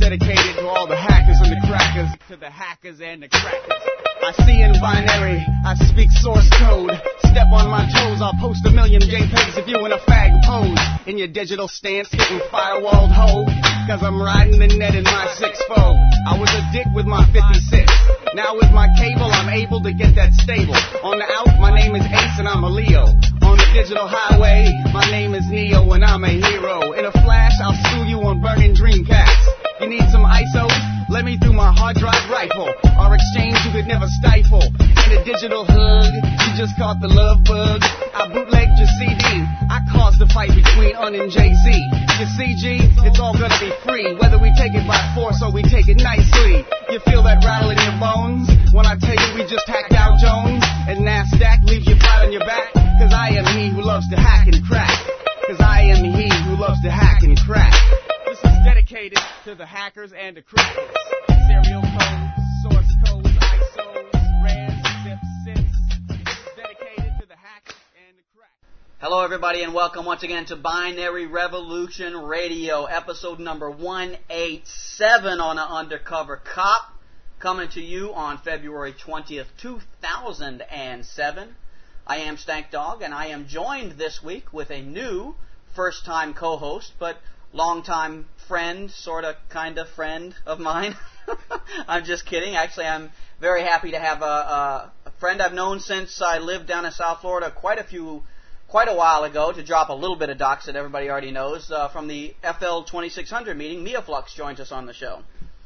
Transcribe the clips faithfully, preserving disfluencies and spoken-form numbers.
dedicated to all the hackers and the crackers. To the hackers and the crackers. I see in binary, I speak source code. Step on my toes, I'll post a million JPEGs if you in a fag pose. In your digital stance, hitting firewalled hoe. Cause I'm riding the net in my six fold. I was a dick with my fifty-six. Now with my cable, I'm able to get that stable. On the out, my name is Ace and I'm a Leo. On the digital highway, my name is Neo and I'm a hero. In a flash, I'll sue you on burning Dreamcast. You need some I S Os? Let me through my hard drive rifle. Our exchange you could never stifle. In a digital hug, you just caught the love bug. I bootlegged your C D. I caused the fight between Un and Jay-Z. Your C G, it's all gonna be free. Whether we take it by force or we take it nicely. You feel that rattle in your bones? When I tell you we just hacked Dow Jones and NASDAQ leaves you flat on your back. Cause I am he who loves to hack and crack. Cause I am he who loves to hack and crack. This is dedicated to the hackers and the crackers. Serial codes, source codes, I S Os, RARs, zips, zips. This is dedicated to the hackers and the crackers. Hello everybody and welcome once again to Binary Revolution Radio, episode number one eighty-seven on an Undercover Cop, coming to you on February twentieth, two thousand seven. I am Stank Dog, and I am joined this week with a new first-time co-host, but long-time friend, sort of, kind of friend of mine. I'm just kidding. Actually, I'm very happy to have a, a, a friend I've known since I lived down in South Florida quite a few, quite a while ago, to drop a little bit of docs that everybody already knows. Uh, from the F L twenty-six hundred meeting, Mia Flux joins us on the show.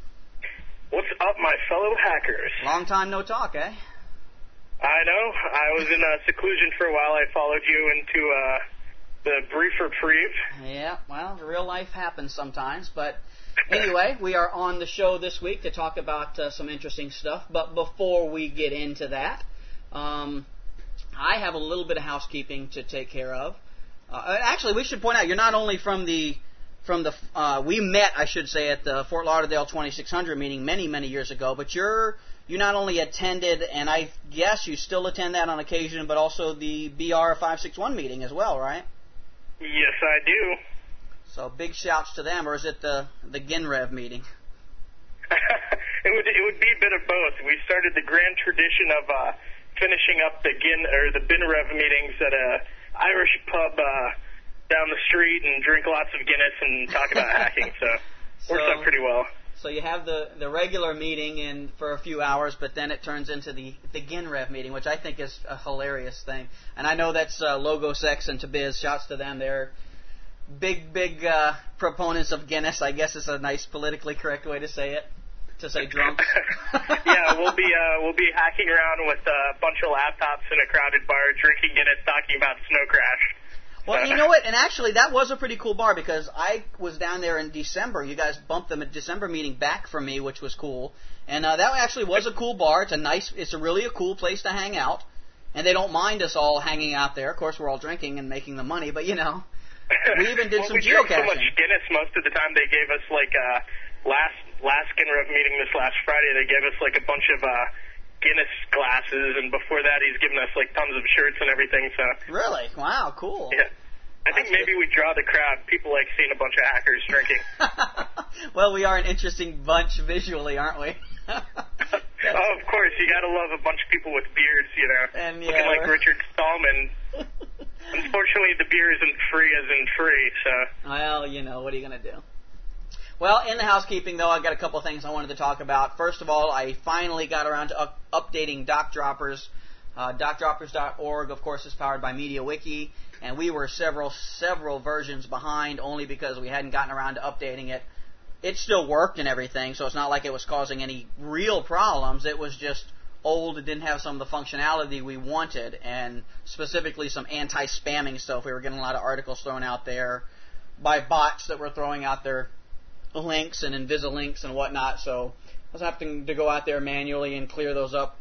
What's up, my fellow hackers? Long time no talk, eh? I know. I was in uh, seclusion for a while. I followed you into uh, the brief reprieve. Yeah, well, real life happens sometimes. But anyway, we are on the show this week to talk about uh, some interesting stuff. But before we get into that, um, I have a little bit of housekeeping to take care of. Uh, actually, we should point out, you're not only from the... From the uh, we met, I should say, at the Fort Lauderdale twenty-six hundred meeting many, many years ago. But you're you not only attended, and I guess you still attend that on occasion, but also the B R five sixty-one meeting as well, right? Yes, I do. So big shouts to them, or is it the the Ginrev meeting? it would it would be a bit of both. We started the grand tradition of uh, finishing up the Gin or the Binrev meetings at a Irish pub. Uh, down the street and drink lots of Guinness and talk about hacking, so, so works out pretty well. So you have the, the regular meeting in for a few hours, but then it turns into the, the Ginrev meeting, which I think is a hilarious thing. And I know that's uh, Logosex and Tabiz. Shouts to them. They're big, big uh, proponents of Guinness. I guess is a nice politically correct way to say it, to say drunk. Yeah, we'll be uh, we'll be hacking around with a bunch of laptops in a crowded bar, drinking Guinness, talking about Snow Crash. Well, you know what? And actually, that was a pretty cool bar because I was down there in December. You guys bumped the December meeting back for me, which was cool. And uh, that actually was a cool bar. It's a nice, it's a really a cool place to hang out. And they don't mind us all hanging out there. Of course, we're all drinking and making the money, but you know, we even did well, some we geocaching. Drank so much Guinness most of the time. They gave us like uh, last last Ginrev meeting this last Friday. They gave us like a bunch of. Uh, Guinness glasses, and before that he's given us like tons of shirts and everything, so... Really? Wow, cool. Yeah. I think That's maybe good. we draw the crowd. People like seeing a bunch of hackers drinking. Well, we are an interesting bunch visually, aren't we? Oh, of course. You gotta love a bunch of people with beards, you know, and, yeah, looking like we're... Richard Stallman. Unfortunately, the beer isn't free as in free, so... Well, you know, what are you going to do? Well, in the housekeeping, though, I've got a couple of things I wanted to talk about. First of all, I finally got around to up- updating Doc Droppers. Uh, doc droppers dot org, of course, is powered by MediaWiki, and we were several, several versions behind only because we hadn't gotten around to updating it. It still worked and everything, so it's not like it was causing any real problems. It was just old. It didn't have some of the functionality we wanted, and specifically some anti-spamming stuff. We were getting a lot of articles thrown out there by bots that were throwing out their links and Invisilinks and whatnot, so I was having to go out there manually and clear those up.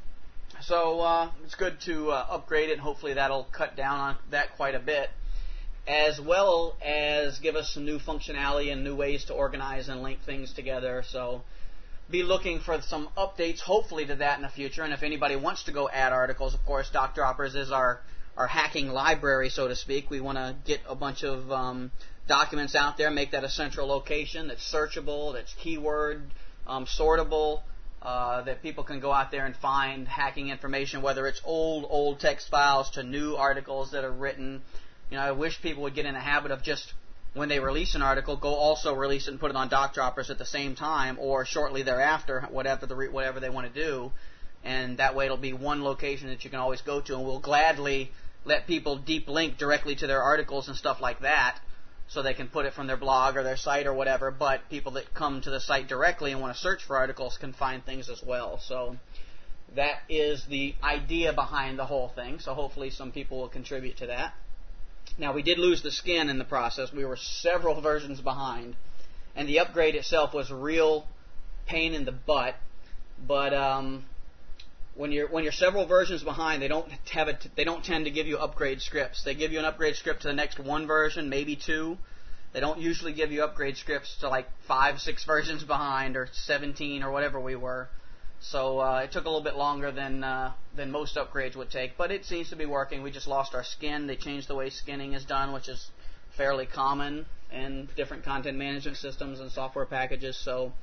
So uh, it's good to uh, upgrade it, and hopefully that'll cut down on that quite a bit, as well as give us some new functionality and new ways to organize and link things together. So be looking for some updates, hopefully, to that in the future. And if anybody wants to go add articles, of course, Doc Droppers is our our hacking library, so to speak. We want to get a bunch of um, documents out there, make that a central location that's searchable, that's keyword um, sortable, uh, that people can go out there and find hacking information, whether it's old, old text files to new articles that are written. You know, I wish people would get in the habit of just, when they release an article, go also release it and put it on Doc Droppers at the same time or shortly thereafter, whatever the re- whatever they want to do. And that way it'll be one location that you can always go to, and we'll gladly let people deep link directly to their articles and stuff like that so they can put it from their blog or their site or whatever, but people that come to the site directly and want to search for articles can find things as well. So that is the idea behind the whole thing, so hopefully some people will contribute to that. Now, we did lose the skin in the process. We were several versions behind, and the upgrade itself was a real pain in the butt, but um, when you're when you're several versions behind, they don't have it. They don't tend to give you upgrade scripts. They give you an upgrade script to the next one version, maybe two. They don't usually give you upgrade scripts to like five, six versions behind, or seventeen, or whatever we were. So uh, it took a little bit longer than uh, than most upgrades would take, but it seems to be working. We just lost our skin. They changed the way skinning is done, which is fairly common in different content management systems and software packages. So.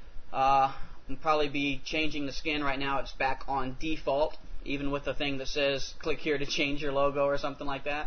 Uh, We'll probably be changing the skin. Right now it's back on default, even with the thing that says click here to change your logo or something like that.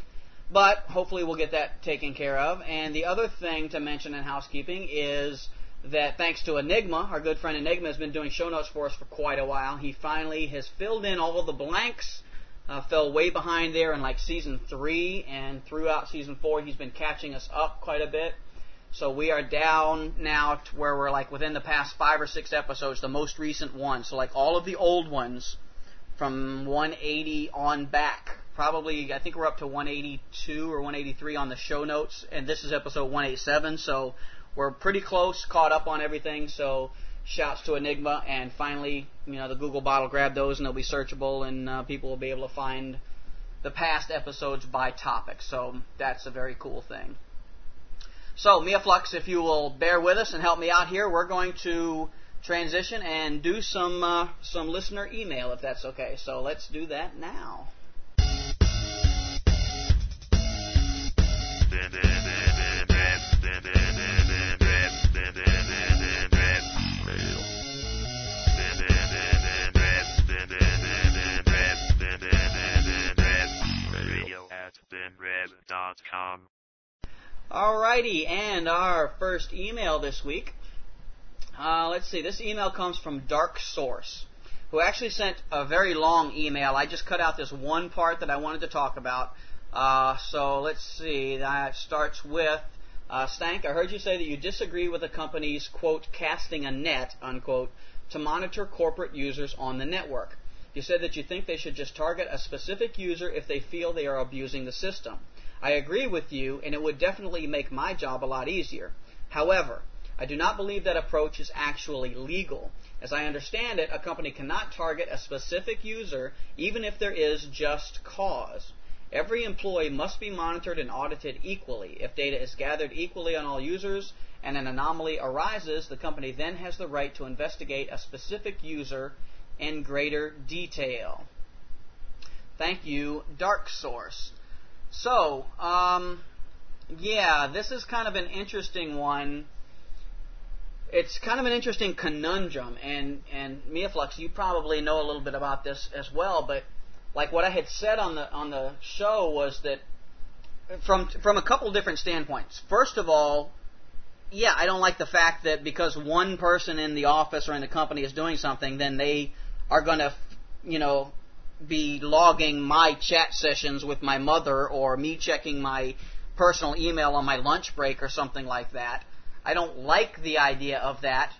But hopefully we'll get that taken care of. And the other thing to mention in housekeeping is that thanks to Enigma, our good friend Enigma has been doing show notes for us for quite a while. He finally has filled in all of the blanks, uh, fell way behind there in like season three, and throughout season four he's been catching us up quite a bit. So we are down now to where we're like within the past five or six episodes, the most recent one. So like all of the old ones from one eighty on back. Probably, I think we're up to one eighty-two or one eighty-three on the show notes. And this is episode one eighty-seven. So we're pretty close, caught up on everything. So shouts to Enigma. And finally, you know, the Google bot will grab those and they'll be searchable. And uh, people will be able to find the past episodes by topic. So that's a very cool thing. So, MiaFlux, if you will bear with us and help me out here, we're going to transition and do some uh, some listener email, if that's okay. So let's do that now. radio at ben red dot com. Alrighty, and our first email this week. Uh, let's see, this email comes from Dark Source, who actually sent a very long email. I just cut out this one part that I wanted to talk about. Uh, so let's see, that starts with, uh, Stank, I heard you say that you disagree with the company's, quote, casting a net, unquote, to monitor corporate users on the network. You said that you think they should just target a specific user if they feel they are abusing the system. I agree with you, and it would definitely make my job a lot easier. However, I do not believe that approach is actually legal. As I understand it, a company cannot target a specific user even if there is just cause. Every employee must be monitored and audited equally. If data is gathered equally on all users and an anomaly arises, the company then has the right to investigate a specific user in greater detail. Thank you, Dark Source. So, um, yeah, this is kind of an interesting one. It's kind of an interesting conundrum, and, and MiaFlux, you probably know a little bit about this as well, but like what I had said on the on the show was that from from a couple different standpoints. First of all, yeah, I don't like the fact that because one person in the office or in the company is doing something, then they are going to, you know, be logging my chat sessions with my mother or me checking my personal email on my lunch break or something like that. I don't like the idea of that.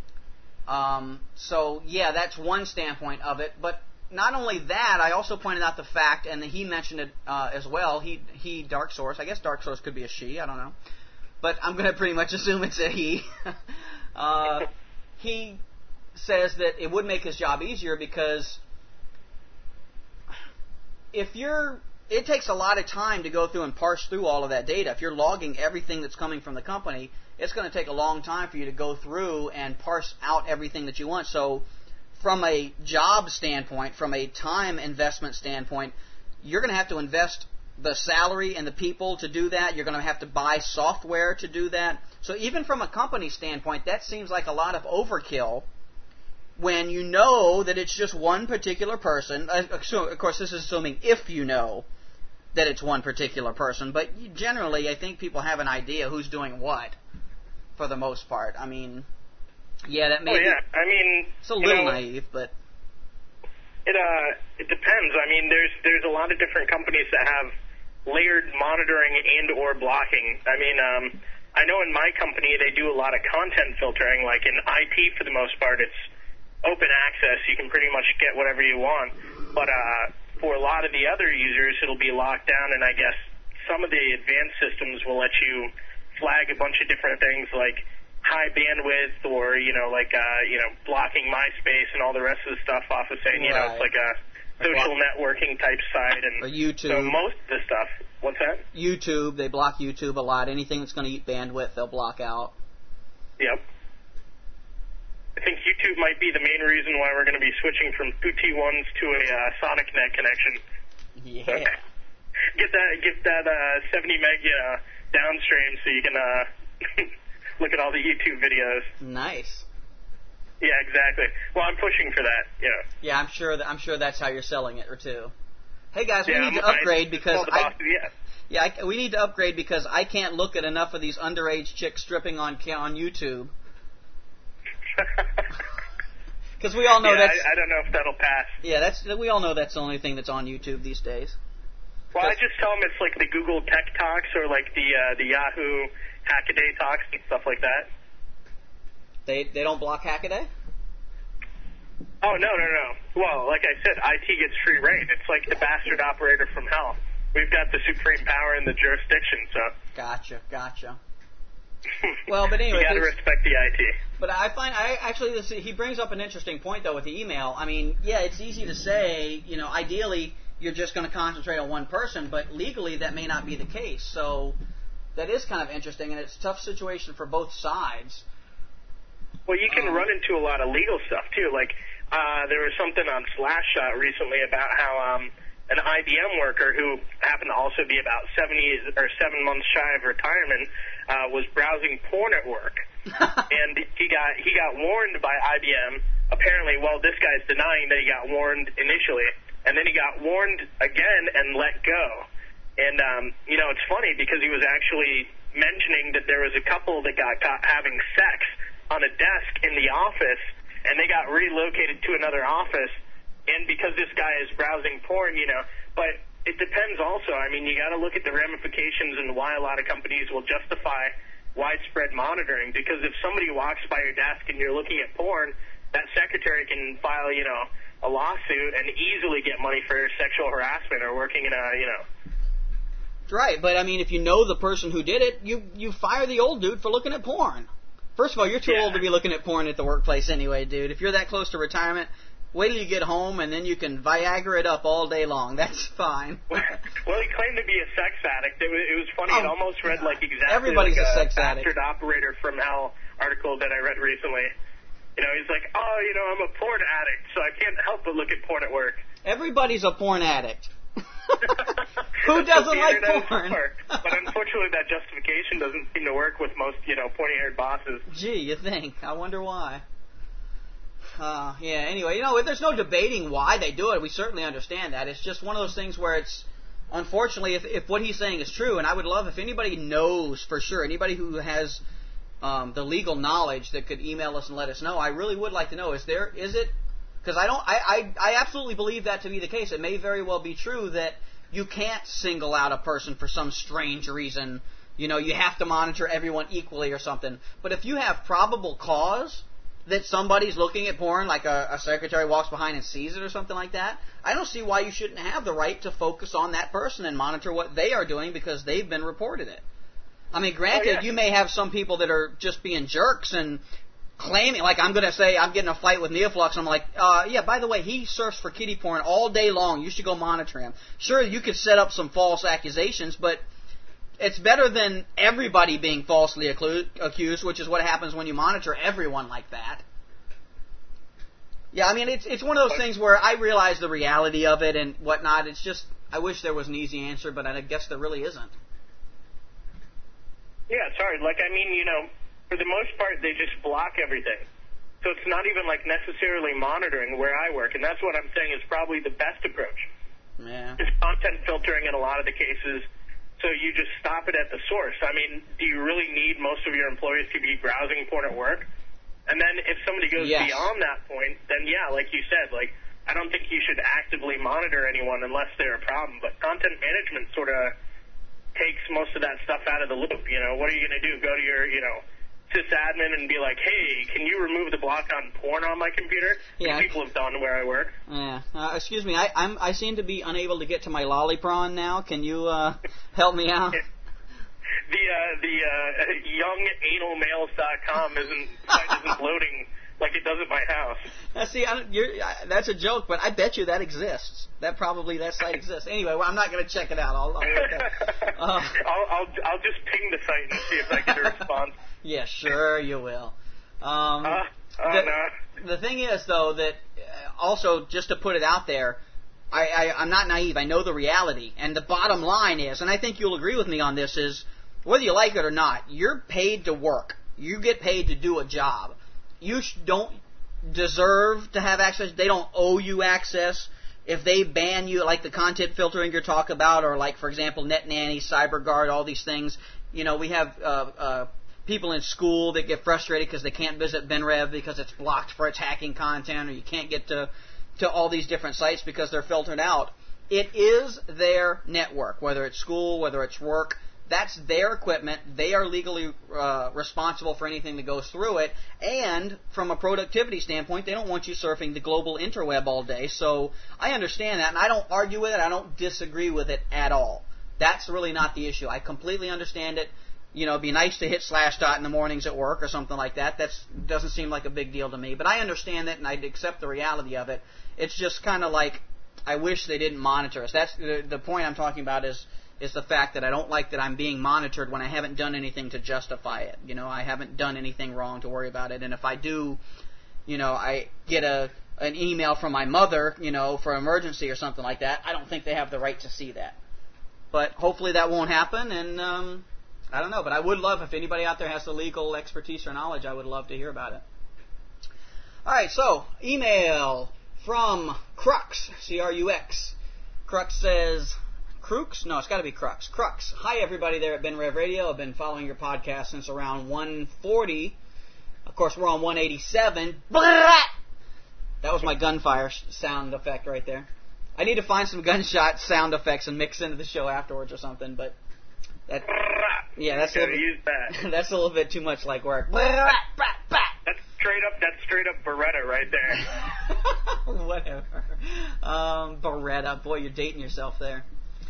Um, so, yeah, that's one standpoint of it. But not only that, I also pointed out the fact, and he mentioned it uh, as well, he, he, Dark Source, I guess Dark Source could be a she, I don't know. But I'm going to pretty much assume it's a he. uh, he says that it would make his job easier because if you're, it takes a lot of time to go through and parse through all of that data. If you're logging everything that's coming from the company, it's going to take a long time for you to go through and parse out everything that you want. So from a job standpoint, from a time investment standpoint, you're going to have to invest the salary and the people to do that. You're going to have to buy software to do that. So even from a company standpoint, that seems like a lot of overkill when you know that it's just one particular person. So, of course, this is assuming if you know that it's one particular person. But generally, I think people have an idea who's doing what for the most part. I mean, yeah, that may oh, be, yeah. I mean, it's a little know, naive, but it uh it depends. I mean, there's there's a lot of different companies that have layered monitoring and or blocking. I mean, um, I know in my company they do a lot of content filtering. Like in I T, for the most part, it's open access. You can pretty much get whatever you want. But uh, for a lot of the other users, it'll be locked down, and I guess some of the advanced systems will let you flag a bunch of different things like high bandwidth or, you know, like, uh, you know, blocking MySpace and all the rest of the stuff off of saying, you right. know, it's like a social networking type site. And or YouTube. So most of the stuff, what's that? YouTube, they block YouTube a lot. Anything that's going to eat bandwidth, they'll block out. Yep. I think YouTube might be the main reason why we're going to be switching from two T ones to a uh, SonicNet connection. Yeah. So, get that, get that uh, seventy meg uh, downstream so you can uh, look at all the YouTube videos. Nice. Yeah, exactly. Well, I'm pushing for that. Yeah. Yeah, I'm sure that I'm sure that's how you're selling it, or too. Hey guys, we yeah, need I'm, to upgrade I, because the I, boss, yeah. yeah, I, we need to upgrade because I can't look at enough of these underage chicks stripping on on YouTube. Because we all know yeah, that's. I, I don't know if that'll pass. Yeah, that's we all know that's the only thing that's on YouTube these days. Well, I just tell them it's like the Google Tech Talks or like the uh, the Yahoo Hackaday Talks and stuff like that. They they don't block Hackaday? Oh, no, no, no. Well, like I said, I T gets free reign. It's like the bastard operator from hell. We've got the supreme power in the jurisdiction, so. Gotcha, gotcha. Well, but anyway. You gotta respect the I T. But I find, I actually, this, he brings up an interesting point, though, with the email. I mean, yeah, it's easy to say, you know, ideally, you're just going to concentrate on one person, but legally that may not be the case. So that is kind of interesting, and it's a tough situation for both sides. Well, you can um, run into a lot of legal stuff, too. Like, uh, there was something on Slashshot recently about how um, an I B M worker who happened to also be about seventy or seven months shy of retirement uh, was browsing porn at work. And he got he got warned by I B M. Apparently, well, this guy's denying that he got warned initially. And then he got warned again and let go. And, um, you know, it's funny because he was actually mentioning that there was a couple that got caught having sex on a desk in the office, and they got relocated to another office. And because this guy is browsing porn, you know, but it depends also. I mean, you got to look at the ramifications and why a lot of companies will justify widespread monitoring. Because if somebody walks by your desk and you're looking at porn, that secretary can file, you know, a lawsuit and easily get money for sexual harassment or working in a, you know. Right, but I mean, if you know the person who did it, you you fire the old dude for looking at porn. First of all, you're too Yeah. old to be looking at porn at the workplace anyway, dude. If you're that close to retirement, wait till you get home and then you can Viagra it up all day long. That's fine. Well, he claimed to be a sex addict. It was, it was funny. Oh, it almost read like exactly everybody's like a a, sex addict. bastard operator from hell article that I read recently. You know, he's like, oh, you know, I'm a porn addict, so I can't help but look at porn at work. Everybody's a porn addict. Who doesn't like porn? But unfortunately, that justification doesn't seem to work with most, you know, pointy-haired bosses. Gee, you think? I wonder why. Uh, yeah, anyway, you know, there's no debating why they do it. We certainly understand that. It's just one of those things where it's, unfortunately, if, if what he's saying is true, and I would love if anybody knows for sure, anybody who has um, the legal knowledge that could email us and let us know, I really would like to know, is there, is it, because I don't, I, I, I absolutely believe that to be the case. It may very well be true that you can't single out a person for some strange reason. You know, you have to monitor everyone equally or something. But if you have probable cause that somebody's looking at porn, like a, a secretary walks behind and sees it or something like that, I don't see why you shouldn't have the right to focus on that person and monitor what they are doing because they've been reported it. I mean, granted, oh, yeah. you may have some people that are just being jerks and claiming, like I'm going to say I'm getting a fight with Neoflux, and I'm like, uh, yeah, by the way, he surfs for kiddie porn all day long. You should go monitor him. Sure, you could set up some false accusations, but it's better than everybody being falsely accused, which is what happens when you monitor everyone like that. Yeah, I mean, it's it's one of those things where I realize the reality of it and whatnot. It's just, I wish there was an easy answer, but I guess there really isn't. Yeah, it's hard. Like, I mean, you know, for the most part, they just block everything. So it's not even, like, necessarily monitoring where I work, and that's what I'm saying is probably the best approach. Yeah. It's content filtering in a lot of the cases, so you just stop it at the source. I mean, do you really need most of your employees to be browsing porn at work? And then if somebody goes yes. beyond that point, then, yeah, like you said, like, I don't think you should actively monitor anyone unless they're a problem. But content management sort of takes most of that stuff out of the loop. You know, what are you going to do? Go to your, you know, sysadmin and be like, hey, can you remove the block on porn on my computer? Yeah. Which people have done where I work. Yeah. Uh, excuse me, I I'm, I seem to be unable to get to my lollipron now. Can you uh, help me out? The uh, the uh, young anal males dot com isn't site isn't loading like it does at my house. Now, see, I don't, you're, I, that's a joke, but I bet you that exists. That probably that site exists. Anyway, well, I'm not going to check it out. I'll I'll, uh, I'll I'll I'll just ping the site and see if I get a response. Yeah, sure you will. Um, uh, uh, the, no. the thing is, though, that uh, also just to put it out there, I, I I'm not naive. I know the reality, and the bottom line is, and I think you'll agree with me on this, is whether you like it or not, you're paid to work. You get paid to do a job. You sh- don't deserve to have access. They don't owe you access. If they ban you, like the content filtering you're talking about, or like, for example, NetNanny, CyberGuard, all these things, you know, we have uh, uh, people in school that get frustrated because they can't visit BenRev because it's blocked for its hacking content, or you can't get to, to all these different sites because they're filtered out. It is their network, whether it's school, whether it's work. That's their equipment. They are legally uh, responsible for anything that goes through it. And from a productivity standpoint, they don't want you surfing the global interweb all day. So I understand that, and I don't argue with it. I don't disagree with it at all. That's really not the issue. I completely understand it. You know, it'd be nice to hit slash dot in the mornings at work or something like that. That doesn't seem like a big deal to me. But I understand that, and I accept the reality of it. It's just kind of like I wish they didn't monitor us. That's the, the point I'm talking about is... is the fact that I don't like that I'm being monitored when I haven't done anything to justify it. You know, I haven't done anything wrong to worry about it. And if I do, you know, I get a an email from my mother, you know, for emergency or something like that, I don't think they have the right to see that. But hopefully that won't happen, and um, I don't know. But I would love, if anybody out there has the legal expertise or knowledge, I would love to hear about it. All right, so email from Crux, C R U X. Crux says... Crux? No, it's got to be Crux. Crux. Hi, everybody there at BenRev Radio. I've been following your podcast since around one forty. Of course, we're on one eighty-seven. That was my gunfire sound effect right there. I need to find some gunshot sound effects and mix into the show afterwards or something, but that, yeah, that's a, little use that. That's a little bit too much like work. That's straight up. That's straight up Beretta right there. Whatever. Um, Beretta. Boy, you're dating yourself there.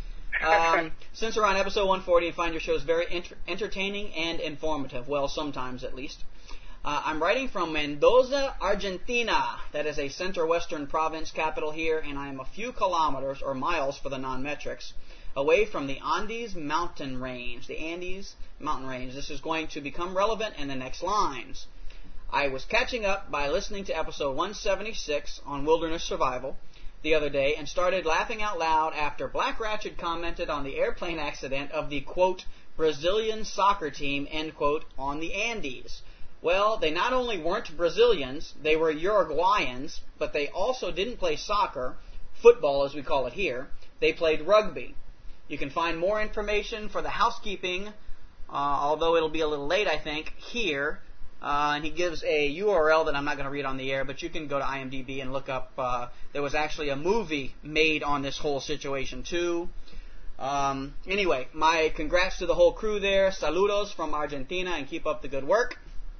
Um, since we're on episode one forty, I find your shows very enter- entertaining and informative. Well, sometimes at least. Uh, I'm writing from Mendoza, Argentina. That is a center-western province capital here, and I am a few kilometers, or miles for the non-metrics, away from the Andes mountain range. The Andes mountain range. This is going to become relevant in the next lines. I was catching up by listening to episode one seventy-six on wilderness survival the other day and started laughing out loud after Black Ratchet commented on the airplane accident of the, quote, Brazilian soccer team, end quote, on the Andes. Well, they not only weren't Brazilians, they were Uruguayans, but they also didn't play soccer, football as we call it here. They played rugby. You can find more information for the housekeeping, uh, although it'll be a little late, I think, here. Uh, and he gives a U R L that I'm not going to read on the air, but you can go to IMDb and look up. Uh, there was actually a movie made on this whole situation, too. Um, anyway, my congrats to the whole crew there. Saludos from Argentina, and keep up the good work.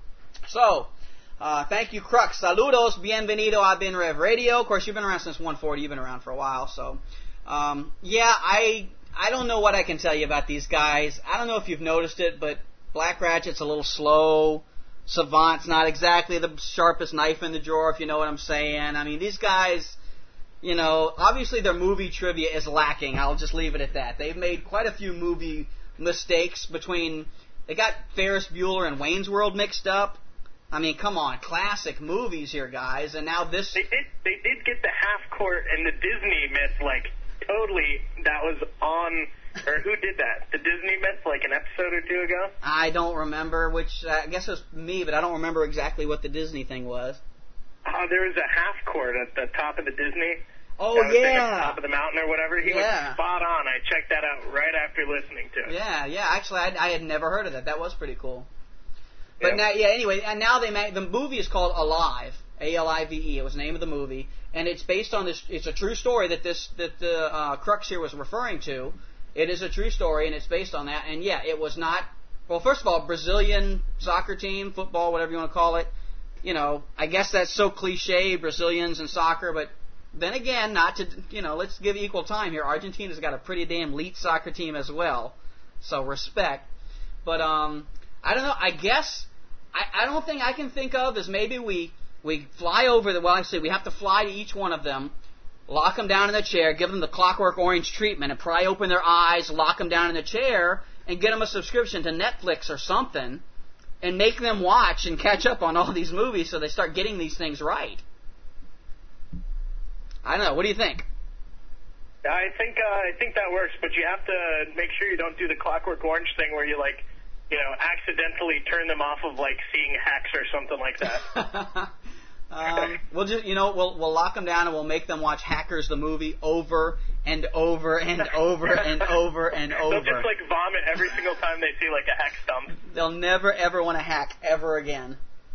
So, uh, thank you, Crux. Saludos, bienvenido a BenRev Radio. Of course, you've been around since one forty. You've been around for a while. So, um, yeah, I I don't know what I can tell you about these guys. I don't know if you've noticed it, but Black Ratchet's a little slow. Savant's not exactly the sharpest knife in the drawer, if you know what I'm saying. I mean, these guys, you know, obviously their movie trivia is lacking. I'll just leave it at that. They've made quite a few movie mistakes between... They got Ferris Bueller and Wayne's World mixed up. I mean, come on, classic movies here, guys. And now this... They did, they did get the half-court and the Disney myth, like, totally that was on, or who did that? The Disney Myth, like an episode or two ago? I don't remember which, uh, I guess it was me, but I don't remember exactly what the Disney thing was. Oh, there was a half court at the top of the Disney. Oh, that was yeah. At the top of the mountain or whatever. He Yeah. was spot on. I checked that out right after listening to it. Yeah, yeah. Actually, I, I had never heard of that. That was pretty cool. But Yeah. now, yeah. Anyway, and now they make the movie is called Alive, A L I V E. It was the name of the movie, and it's based on this. It's a true story that this that the uh, Crux here was referring to. It is a true story, and it's based on that. And yeah, it was not. Well, first of all, Brazilian soccer team, football, whatever you want to call it. You know, I guess that's so cliche, Brazilians and soccer, but then again, not to, you know, let's give equal time here. Argentina's got a pretty damn elite soccer team as well, so respect. But um, I don't know. I guess I, I don't think I can think of is maybe we we fly over the. Well, actually, we have to fly to each one of them, lock them down in the chair, give them the Clockwork Orange treatment, and pry open their eyes, lock them down in the chair, and get them a subscription to Netflix or something, and make them watch and catch up on all these movies so they start getting these things right. I don't know. What do you think? I think uh, I think that works, but you have to make sure you don't do the Clockwork Orange thing where you, like, you know, accidentally turn them off of, like, seeing Hacks or something like that. um, we'll just, you know, we'll we'll lock them down and we'll make them watch Hackers the movie over and over and over and over and over. They'll just, like, vomit every single time they see, like, a hack stump. They'll never ever want to hack ever again.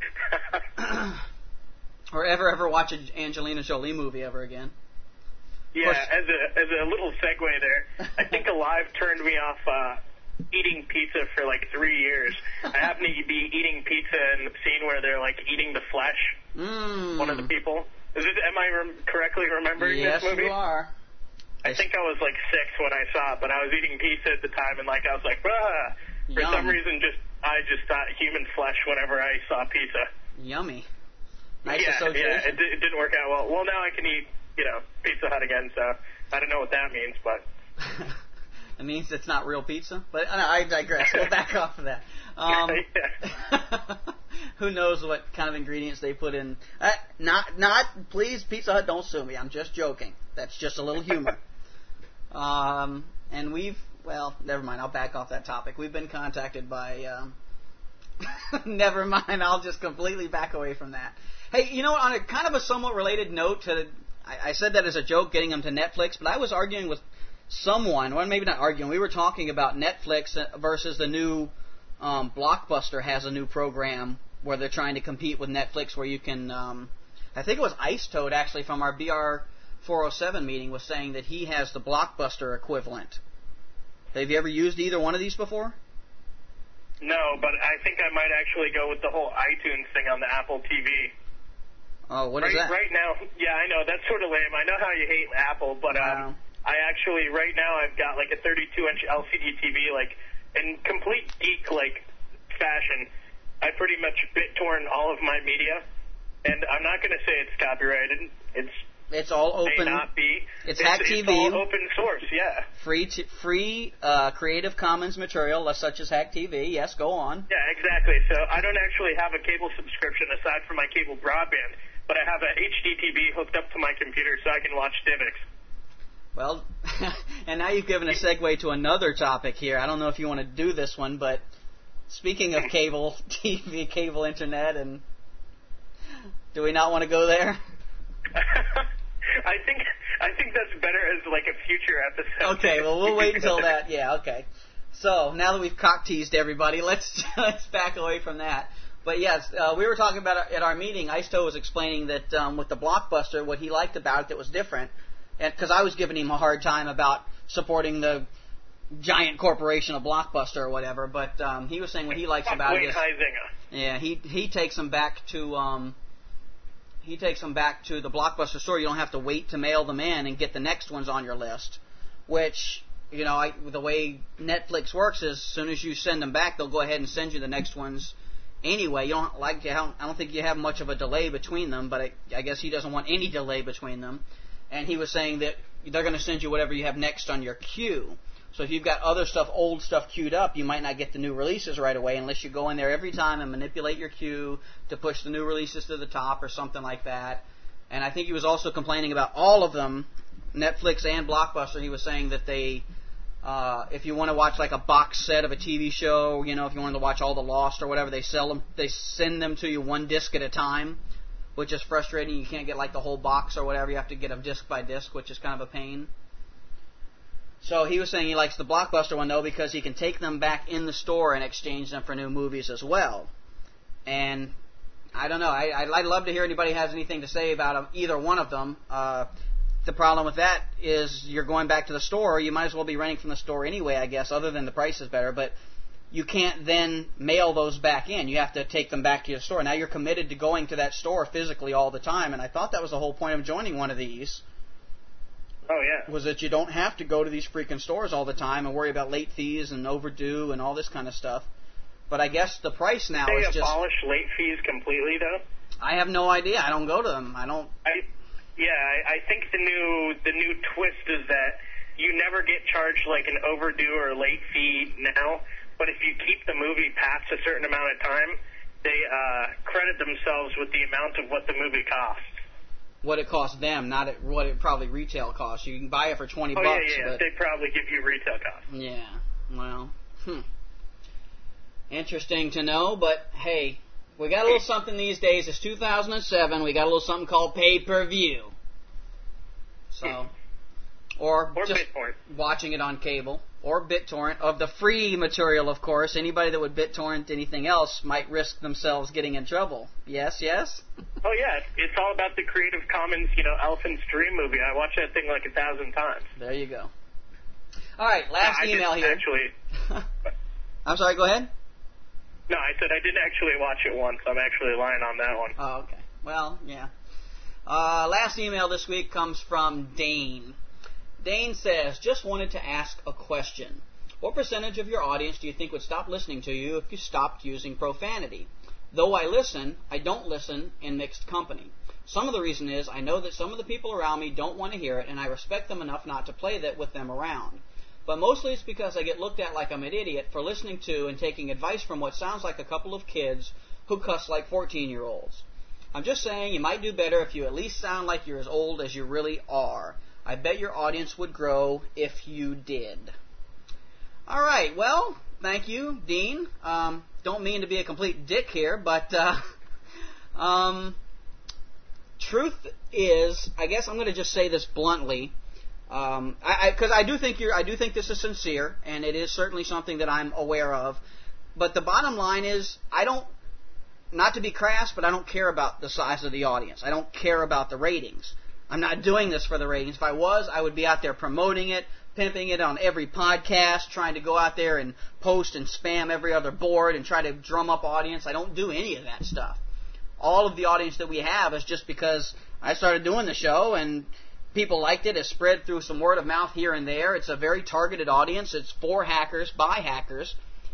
Or ever, ever watch an Angelina Jolie movie ever again. Yeah, as a as a little segue there, I think Alive turned me off uh, eating pizza for like three years. I happen to be eating pizza in the scene where they're like eating the flesh. Mm. One of the people. Is it? Am I rem- correctly remembering yes, this movie? Yes, you are. I think I was like six when I saw it, but I was eating pizza at the time, and like I was like, ah. For Yum. some reason, just I just thought human flesh whenever I saw pizza. Yummy. Nice yeah, association. yeah, it, it didn't work out well. Well, now I can eat, you know, Pizza Hut again, so I don't know what that means, but... It means it's not real pizza? But uh, no, I digress. We'll back off of that. Um, yeah. Who knows what kind of ingredients they put in. Uh, not, not, please, Pizza Hut, don't sue me. I'm just joking. That's just a little humor. um, and we've, well, never mind. I'll back off that topic. We've been contacted by... Um, never mind. I'll just completely back away from that. Hey, you know, on a kind of a somewhat related note, to I, I said that as a joke, getting them to Netflix, but I was arguing with someone, well, maybe not arguing, we were talking about Netflix versus the new um, Blockbuster has a new program where they're trying to compete with Netflix where you can, um, I think it was Ice Toad actually from our B R four oh seven meeting was saying that he has the Blockbuster equivalent. Have you ever used either one of these before? No, but I think I might actually go with the whole iTunes thing on the Apple T V. Oh, what right, is that? Right now, yeah, I know, that's sort of lame. I know how you hate Apple, but wow. um, I actually, right now, I've got like a thirty-two inch L C D T V, like, in complete geek-like fashion. I pretty much BitTorrent all of my media, and I'm not going to say it's copyrighted. It's It's all open. May not be. It's, it's Hack T V. It's all open source, yeah. Free, t- free uh, Creative Commons material, such as Hack T V. Yes, go on. Yeah, exactly. So I don't actually have a cable subscription aside from my cable broadband, but I have a H D T V hooked up to my computer so I can watch DivX. Well, and now you've given a segue to another topic here. I don't know if you want to do this one, but speaking of cable T V, cable internet, and do we not want to go there? I think I think that's better as like a future episode. Okay, well we'll wait until that. Yeah, okay. So now that we've cock teased everybody, let's let's back away from that. But yes, uh, we were talking about it at our meeting. Isto was explaining that um, with the Blockbuster, what he liked about it that was different, and because I was giving him a hard time about supporting the giant corporation of Blockbuster or whatever, but um, he was saying what he likes about Wayne it is, Huizinga. yeah, he he takes them back to um, he takes them back to the Blockbuster store. You don't have to wait to mail them in and get the next ones on your list, which, you know, I, the way Netflix works is as soon as you send them back, they'll go ahead and send you the next ones anyway. You don't like I don't, I don't think you have much of a delay between them, but I, I guess he doesn't want any delay between them. And he was saying that they're going to send you whatever you have next on your queue. So if you've got other stuff, old stuff queued up, you might not get the new releases right away unless you go in there every time and manipulate your queue to push the new releases to the top or something like that. And I think he was also complaining about all of them, Netflix and Blockbuster, he was saying that they, uh, if you want to watch like a box set of a T V show, you know, if you wanted to watch all the Lost or whatever, they sell them, they send them to you one disc at a time, which is frustrating. You can't get like the whole box or whatever. You have to get them disc by disc, which is kind of a pain. So he was saying he likes the Blockbuster one, though, because he can take them back in the store and exchange them for new movies as well. And I don't know. I, I'd love to hear anybody has anything to say about them, either one of them. Uh, the problem with that is you're going back to the store. You might as well be renting from the store anyway, I guess, other than the price is better. But you can't then mail those back in. You have to take them back to your store. Now you're committed to going to that store physically all the time. And I thought that was the whole point of joining one of these. Oh, yeah. Was that you don't have to go to these freaking stores all the time and worry about late fees and overdue and all this kind of stuff. But I guess the price now they is just... They abolish late fees completely, though? I have no idea. I don't go to them. I don't... I, yeah, I, I think the new the new twist is that you never get charged like an overdue or late fee now, but if you keep the movie past a certain amount of time, they uh, credit themselves with the amount of what the movie costs. What it costs them, not at what it probably retail costs. You can buy it for twenty oh, bucks. Yeah, yeah, but they probably give you retail costs. Yeah, well, hmm. Interesting to know, but hey, we got a little something these days. It's two thousand seven. We got a little something called pay-per-view. So, or, or just BitTorrent. Watching it on cable, or BitTorrent, of the free material, of course. Anybody that would BitTorrent anything else might risk themselves getting in trouble. Yes, yes? Oh, yeah. It's all about the Creative Commons, you know, Elephant's Dream movie. I watched that thing like a thousand times. There you go. All right, last I email here. Actually, I'm sorry, go ahead. No, I said I didn't actually watch it once. I'm actually lying on that one. Oh, okay. Well, yeah. Uh, last email this week comes from Dane. Dane says, just wanted to ask a question. What percentage of your audience do you think would stop listening to you if you stopped using profanity? Though I listen, I don't listen in mixed company. Some of the reason is I know that some of the people around me don't want to hear it, and I respect them enough not to play that with them around. But mostly it's because I get looked at like I'm an idiot for listening to and taking advice from what sounds like a couple of kids who cuss like fourteen-year-olds. I'm just saying you might do better if you at least sound like you're as old as you really are. I bet your audience would grow if you did. All right, well, thank you, Dean. Um, don't mean to be a complete dick here, but uh, um, truth is, I guess I'm going to just say this bluntly. Um, I, because I, I do think you're, I do think this is sincere, and it is certainly something that I'm aware of. But the bottom line is, I don't, not to be crass, but I don't care about the size of the audience. I don't care about the ratings. I'm not doing this for the ratings. If I was, I would be out there promoting it, pimping it on every podcast, trying to go out there and post and spam every other board and try to drum up audience. I don't do any of that stuff. All of the audience that we have is just because I started doing the show and people liked it. It spread through some word of mouth here and there. It's a very targeted audience. It's for hackers, by hackers.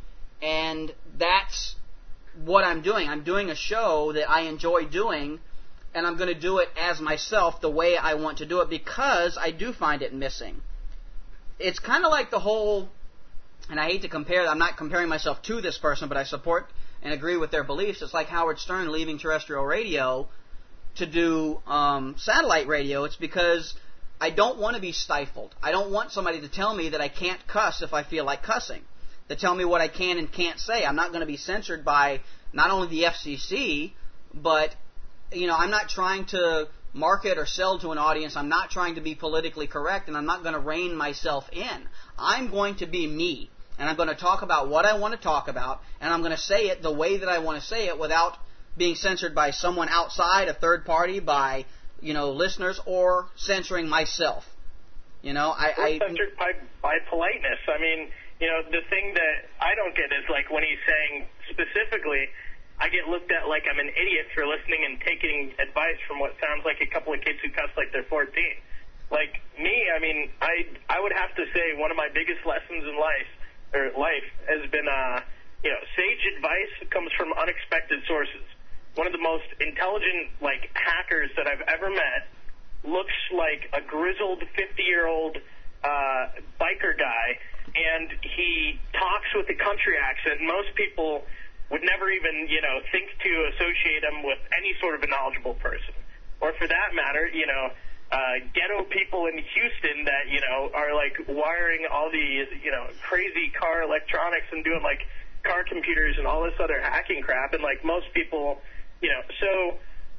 And that's what I'm doing. I'm doing a show that I enjoy doing, and I'm going to do it as myself the way I want to do it because I do find it missing. It's kind of like the whole, and I hate to compare, I'm not comparing myself to this person, but I support and agree with their beliefs. It's like Howard Stern leaving terrestrial radio to do um, satellite radio. It's because I don't want to be stifled. I don't want somebody to tell me that I can't cuss if I feel like cussing, to tell me what I can and can't say. I'm not going to be censored by not only the F C C, but, you know, I'm not trying to market or sell to an audience. I'm not trying to be politically correct, and I'm not going to rein myself in. I'm going to be me, and I'm going to talk about what I want to talk about, and I'm going to say it the way that I want to say it without being censored by someone outside, a third party, by, you know, listeners, or censoring myself. You know, I... Or I censored by, by politeness. I mean, you know, the thing that I don't get is, like, when he's saying specifically, I get looked at like I'm an idiot for listening and taking advice from what sounds like a couple of kids who cuss like they're fourteen. Like, me, I mean, I I would have to say one of my biggest lessons in life, or life, has been, uh, you know, sage advice comes from unexpected sources. One of the most intelligent, like, hackers that I've ever met looks like a grizzled fifty-year-old uh, biker guy, and he talks with a country accent. Most people would never even, you know, think to associate him with any sort of a knowledgeable person. Or for that matter, you know, uh, ghetto people in Houston that, you know, are, like, wiring all these, you know, crazy car electronics and doing, like, car computers and all this other hacking crap. And, like, most people, you know, so,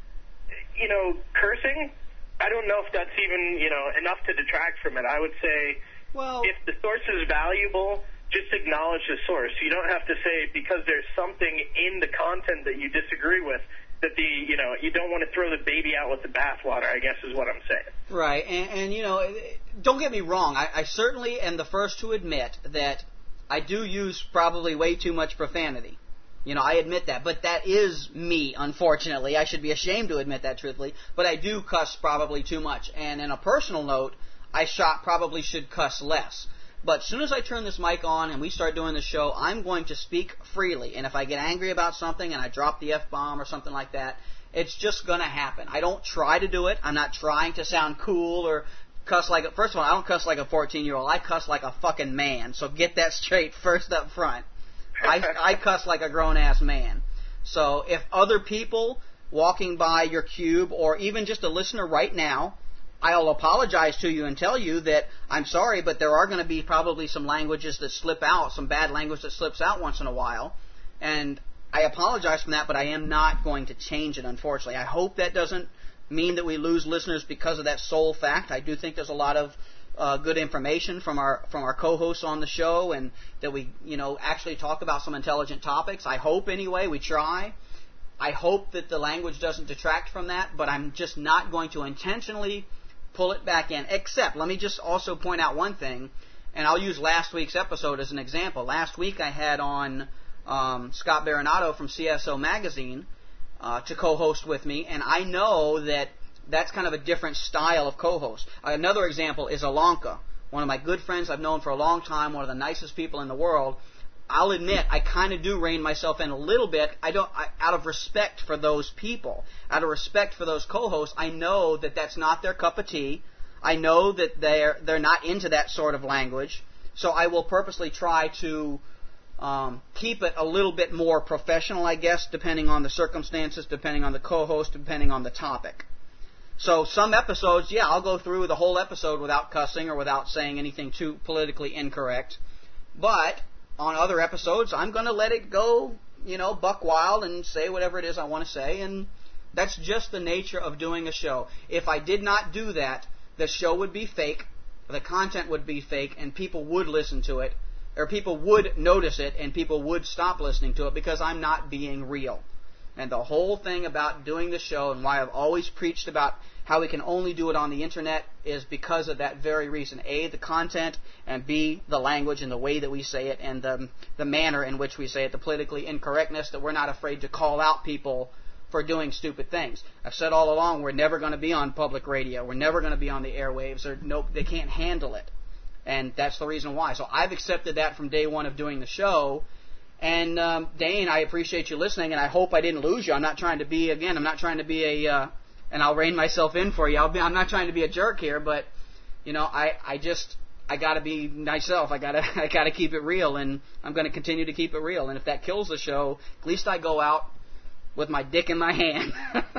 you know, cursing, I don't know if that's even, you know, enough to detract from it. I would say, well, if the source is valuable, just acknowledge the source. You don't have to say because there's something in the content that you disagree with that the, you know, you don't want to throw the baby out with the bathwater, I guess is what I'm saying. Right, and, and you know, don't get me wrong. I, I certainly am the first to admit that I do use probably way too much profanity. You know, I admit that, but that is me, unfortunately. I should be ashamed to admit that, truthfully, but I do cuss probably too much. And in a personal note, I shot probably should cuss less. But as soon as I turn this mic on and we start doing the show, I'm going to speak freely. And if I get angry about something and I drop the F-bomb or something like that, it's just going to happen. I don't try to do it. I'm not trying to sound cool or cuss like a... First of all, I don't cuss like a fourteen-year-old. I cuss like a fucking man. So get that straight first up front. I, I cuss like a grown-ass man. So if other people walking by your cube or even just a listener right now, I'll apologize to you and tell you that I'm sorry, but there are going to be probably some languages that slip out, some bad language that slips out once in a while. And I apologize for that, but I am not going to change it, unfortunately. I hope that doesn't mean that we lose listeners because of that sole fact. I do think there's a lot of uh, good information from our from our co-hosts on the show, and that we, you know, actually talk about some intelligent topics. I hope, anyway, we try. I hope that the language doesn't detract from that, but I'm just not going to intentionally pull it back in, except, let me just also point out one thing, and I'll use last week's episode as an example. Last week I had on um, Scott Baronato from C S O Magazine uh, to co-host with me, and I know that that's kind of a different style of co-host. Another example is Alanka, one of my good friends I've known for a long time, one of the nicest people in the world. I'll admit, I kind of do rein myself in a little bit. I don't, I, out of respect for those people, out of respect for those co-hosts. I know that that's not their cup of tea. I know that they're they're not into that sort of language. So I will purposely try to um, keep it a little bit more professional, I guess, depending on the circumstances, depending on the co-host, depending on the topic. So some episodes, yeah, I'll go through the whole episode without cussing or without saying anything too politically incorrect. But on other episodes, I'm going to let it go, you know, buck wild and say whatever it is I want to say, and that's just the nature of doing a show. If I did not do that, the show would be fake, the content would be fake, and people would listen to it, or people would notice it, and people would stop listening to it because I'm not being real. And the whole thing about doing the show and why I've always preached about how we can only do it on the internet is because of that very reason. A, the content, and B, the language and the way that we say it and the, the manner in which we say it, the politically incorrectness, that we're not afraid to call out people for doing stupid things. I've said all along we're never going to be on public radio. We're never going to be on the airwaves. Or nope, they can't handle it. And that's the reason why. So I've accepted that from day one of doing the show. And, um, Dane, I appreciate you listening, and I hope I didn't lose you. I'm not trying to be, again, I'm not trying to be a, uh, and I'll rein myself in for you. I'll be, I'm not trying to be a jerk here, but, you know, I, I just, I gotta be myself. I gotta, I gotta keep it real, and I'm gonna continue to keep it real. And if that kills the show, at least I go out with my dick in my hand.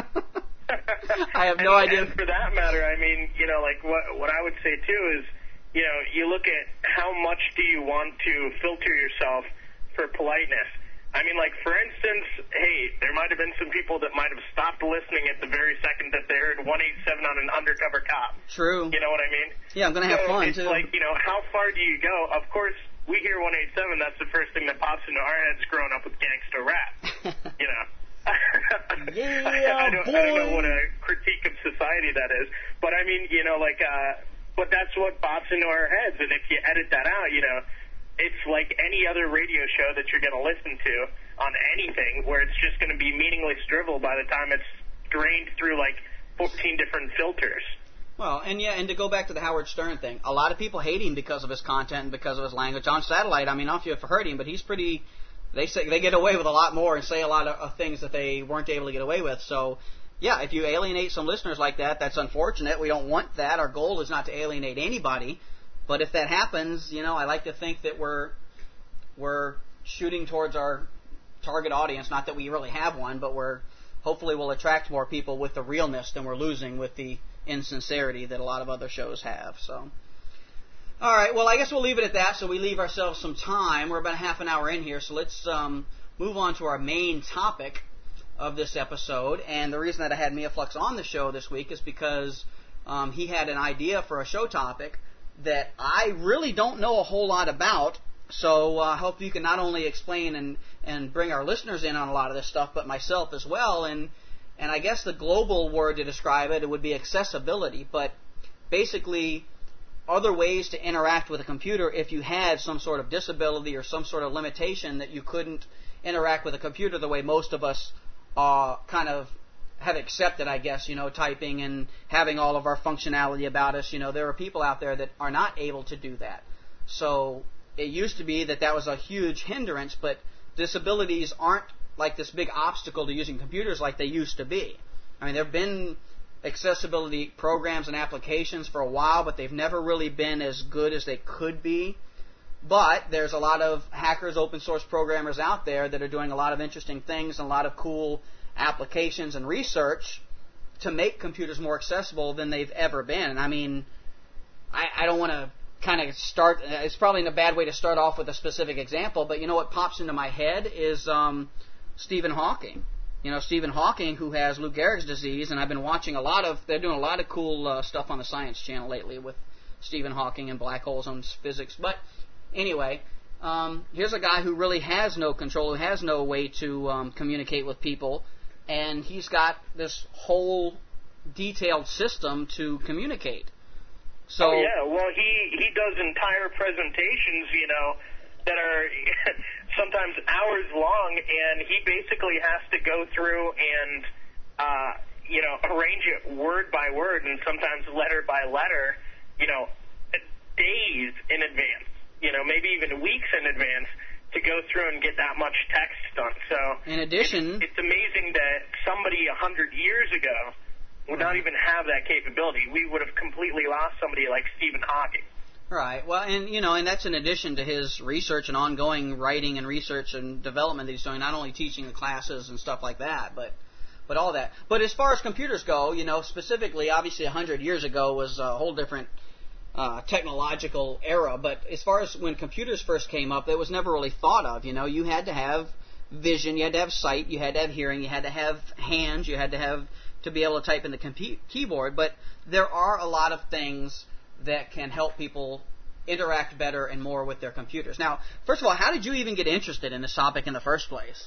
I have no and, idea. And for that matter, I mean, you know, like what, what I would say too is, you know, you look at how much do you want to filter yourself for politeness. I mean, like, for instance, hey, there might have been some people that might have stopped listening at the very second that they heard one eighty-seven on an undercover cop. True. You know what I mean? Yeah, I'm going to have so fun, it's too. like, you know, how far do you go? Of course, we hear one eighty-seven, that's the first thing that pops into our heads growing up with gangster rap. You know? Yeah, I, don't, boy. I don't know what a critique of society that is. But, I mean, you know, like, uh, but that's what pops into our heads. And if you edit that out, you know, it's like any other radio show that you're going to listen to on anything where it's just going to be meaningless drivel by the time it's drained through like fourteen different filters. Well, and yeah, and to go back to the Howard Stern thing, a lot of people hate him because of his content and because of his language. On satellite, I mean, I don't know if you've heard him, but he's pretty, they say they get away with a lot more and say a lot of, of things that they weren't able to get away with. So, yeah, if you alienate some listeners like that, that's unfortunate. We don't want that. Our goal is not to alienate anybody. But if that happens, you know, I like to think that we're we're shooting towards our target audience. Not that we really have one, but we're hopefully we'll attract more people with the realness than we're losing with the insincerity that a lot of other shows have. So, all right, well, I guess we'll leave it at that. So we leave ourselves some time. We're about half an hour in here, so let's um, move on to our main topic of this episode. And the reason that I had Mia Flux on the show this week is because um, he had an idea for a show topic that I really don't know a whole lot about. So I uh, hope you can not only explain and, and bring our listeners in on a lot of this stuff, but myself as well. And and I guess the global word to describe it, it would be accessibility. But basically, other ways to interact with a computer if you had some sort of disability or some sort of limitation that you couldn't interact with a computer the way most of us uh, kind of have accepted, I guess, you know, typing and having all of our functionality about us. You know, there are people out there that are not able to do that. So it used to be that that was a huge hindrance, but disabilities aren't like this big obstacle to using computers like they used to be. I mean, there have been accessibility programs and applications for a while, but they've never really been as good as they could be. But there's a lot of hackers, open source programmers out there that are doing a lot of interesting things and a lot of cool applications and research to make computers more accessible than they've ever been. And I mean, I, I don't want to kind of start, it's probably a bad way to start off with a specific example, but you know what pops into my head is um, Stephen Hawking. You know, Stephen Hawking, who has Lou Gehrig's disease, and I've been watching a lot of, they're doing a lot of cool uh, stuff on the Science Channel lately with Stephen Hawking and black holes and physics. But anyway, um, here's a guy who really has no control, who has no way to um, communicate with people, and he's got this whole detailed system to communicate. So, oh, yeah, well, he, he does entire presentations, you know, that are sometimes hours long, and he basically has to go through and, uh, you know, arrange it word by word and sometimes letter by letter, you know, days in advance, you know, maybe even weeks in advance to go through and get that much text done. So, in addition, it's, it's amazing that somebody a hundred years ago would not even have that capability. We would have completely lost somebody like Stephen Hawking. Right. Well, and you know, and that's in addition to his research and ongoing writing and research and development that he's doing, not only teaching the classes and stuff like that, but but all that. But as far as computers go, you know, specifically, obviously, a hundred years ago was a whole different uh, technological era. But as far as when computers first came up, it was never really thought of. You know, you had to have vision, you had to have sight, you had to have hearing, you had to have hands, you had to have to be able to type in the compu- keyboard. But there are a lot of things that can help people interact better and more with their computers. Now, first of all, how did you even get interested in this topic in the first place?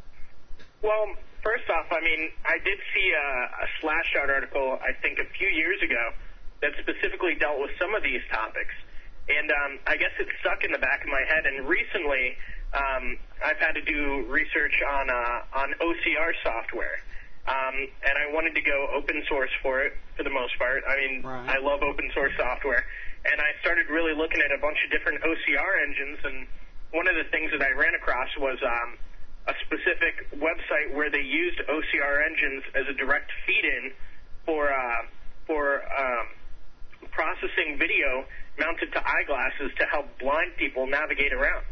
Well, first off, I mean, I did see a, a Slashdot article, I think, a few years ago that specifically dealt with some of these topics. And um, I guess it stuck in the back of my head. And recently, um, I've had to do research on uh, on O C R software. Um, and I wanted to go open source for it, for the most part. I mean, right. I love open source software. And I started really looking at a bunch of different O C R engines, and one of the things that I ran across was um, a specific website where they used O C R engines as a direct feed-in for, uh, for um, processing video mounted to eyeglasses to help blind people navigate around.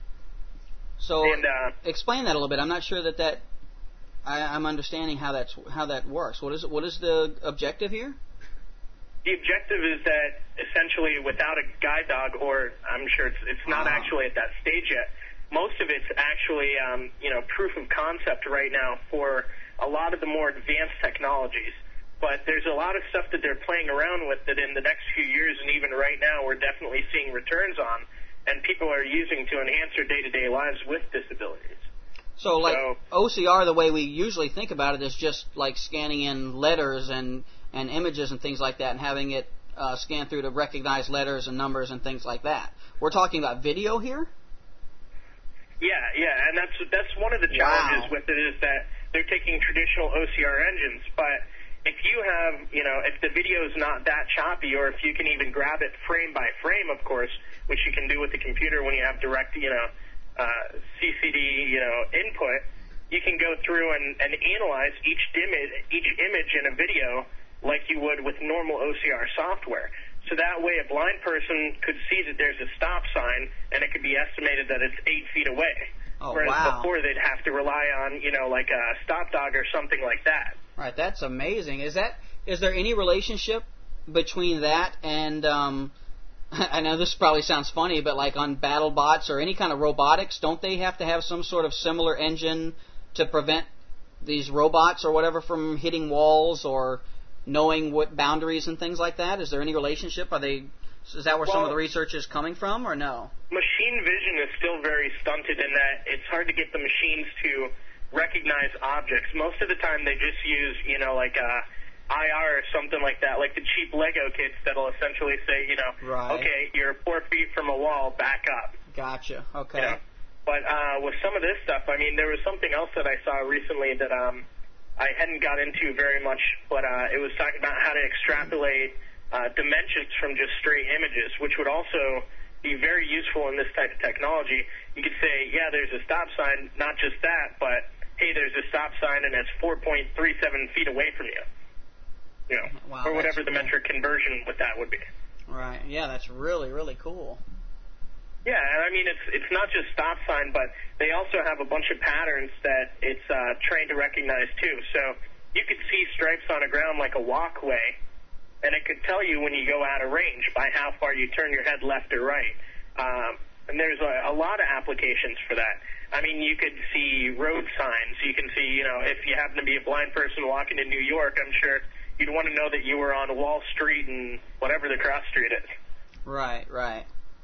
So, and, uh, explain that a little bit. I'm not sure that that... I, I'm understanding how that's how that works. What is what is the objective here? The objective is that essentially, without a guide dog, or I'm sure it's it's not uh-huh. actually at that stage yet. Most of it's actually um, you know proof of concept right now for a lot of the more advanced technologies. But there's a lot of stuff that they're playing around with that in the next few years, and even right now, we're definitely seeing returns on, and people are using to enhance their day-to-day lives with disabilities. So, like, so, O C R, the way we usually think about it, is just like scanning in letters and, and images and things like that and having it uh, scan through to recognize letters and numbers and things like that. We're talking about video here? Yeah, yeah, and that's that's one of the challenges Wow. with it is that they're taking traditional O C R engines, but if you have, you know, if the video is not that choppy, or if you can even grab it frame by frame, of course, which you can do with the computer when you have direct, you know, Uh, C C D, you know, input, you can go through and, and analyze each image, each image in a video like you would with normal O C R software. So that way a blind person could see that there's a stop sign, and it could be estimated that it's eight feet away. Oh, Whereas wow. before they'd have to rely on, you know, like a stop dog or something like that. Right, that's amazing. Is that is there any relationship between that and, um, I know this probably sounds funny, but like on BattleBots or any kind of robotics, don't they have to have some sort of similar engine to prevent these robots or whatever from hitting walls or knowing what boundaries and things like that? Is there any relationship? Are they? Is that where well, some of the research is coming from, or no? Machine vision is still very stunted in that it's hard to get the machines to recognize objects. Most of the time, they just use, you know, like a I R or something like that, like the cheap Lego kits that'll essentially say, you know, right. okay, you're four feet from a wall, back up. Gotcha. Okay. You know? But uh, with some of this stuff, I mean, there was something else that I saw recently that um, I hadn't got into very much, but uh, it was talking about how to extrapolate uh, dimensions from just straight images, which would also be very useful in this type of technology. You could say, yeah, there's a stop sign, not just that, but hey, there's a stop sign and it's four point three seven feet away from you. You know, wow, or whatever the cool. metric conversion with that would be. Right. Yeah, that's really, really cool. Yeah, and I mean, it's it's not just stop sign, but they also have a bunch of patterns that it's uh, trained to recognize too. So you could see stripes on a ground like a walkway, and it could tell you when you go out of range by how far you turn your head left or right. Um, and there's a, a lot of applications for that. I mean, you could see road signs. You can see, you know, if you happen to be a blind person walking in New York, I'm sure you'd want to know that you were on Wall Street and whatever the cross street is. Right, right.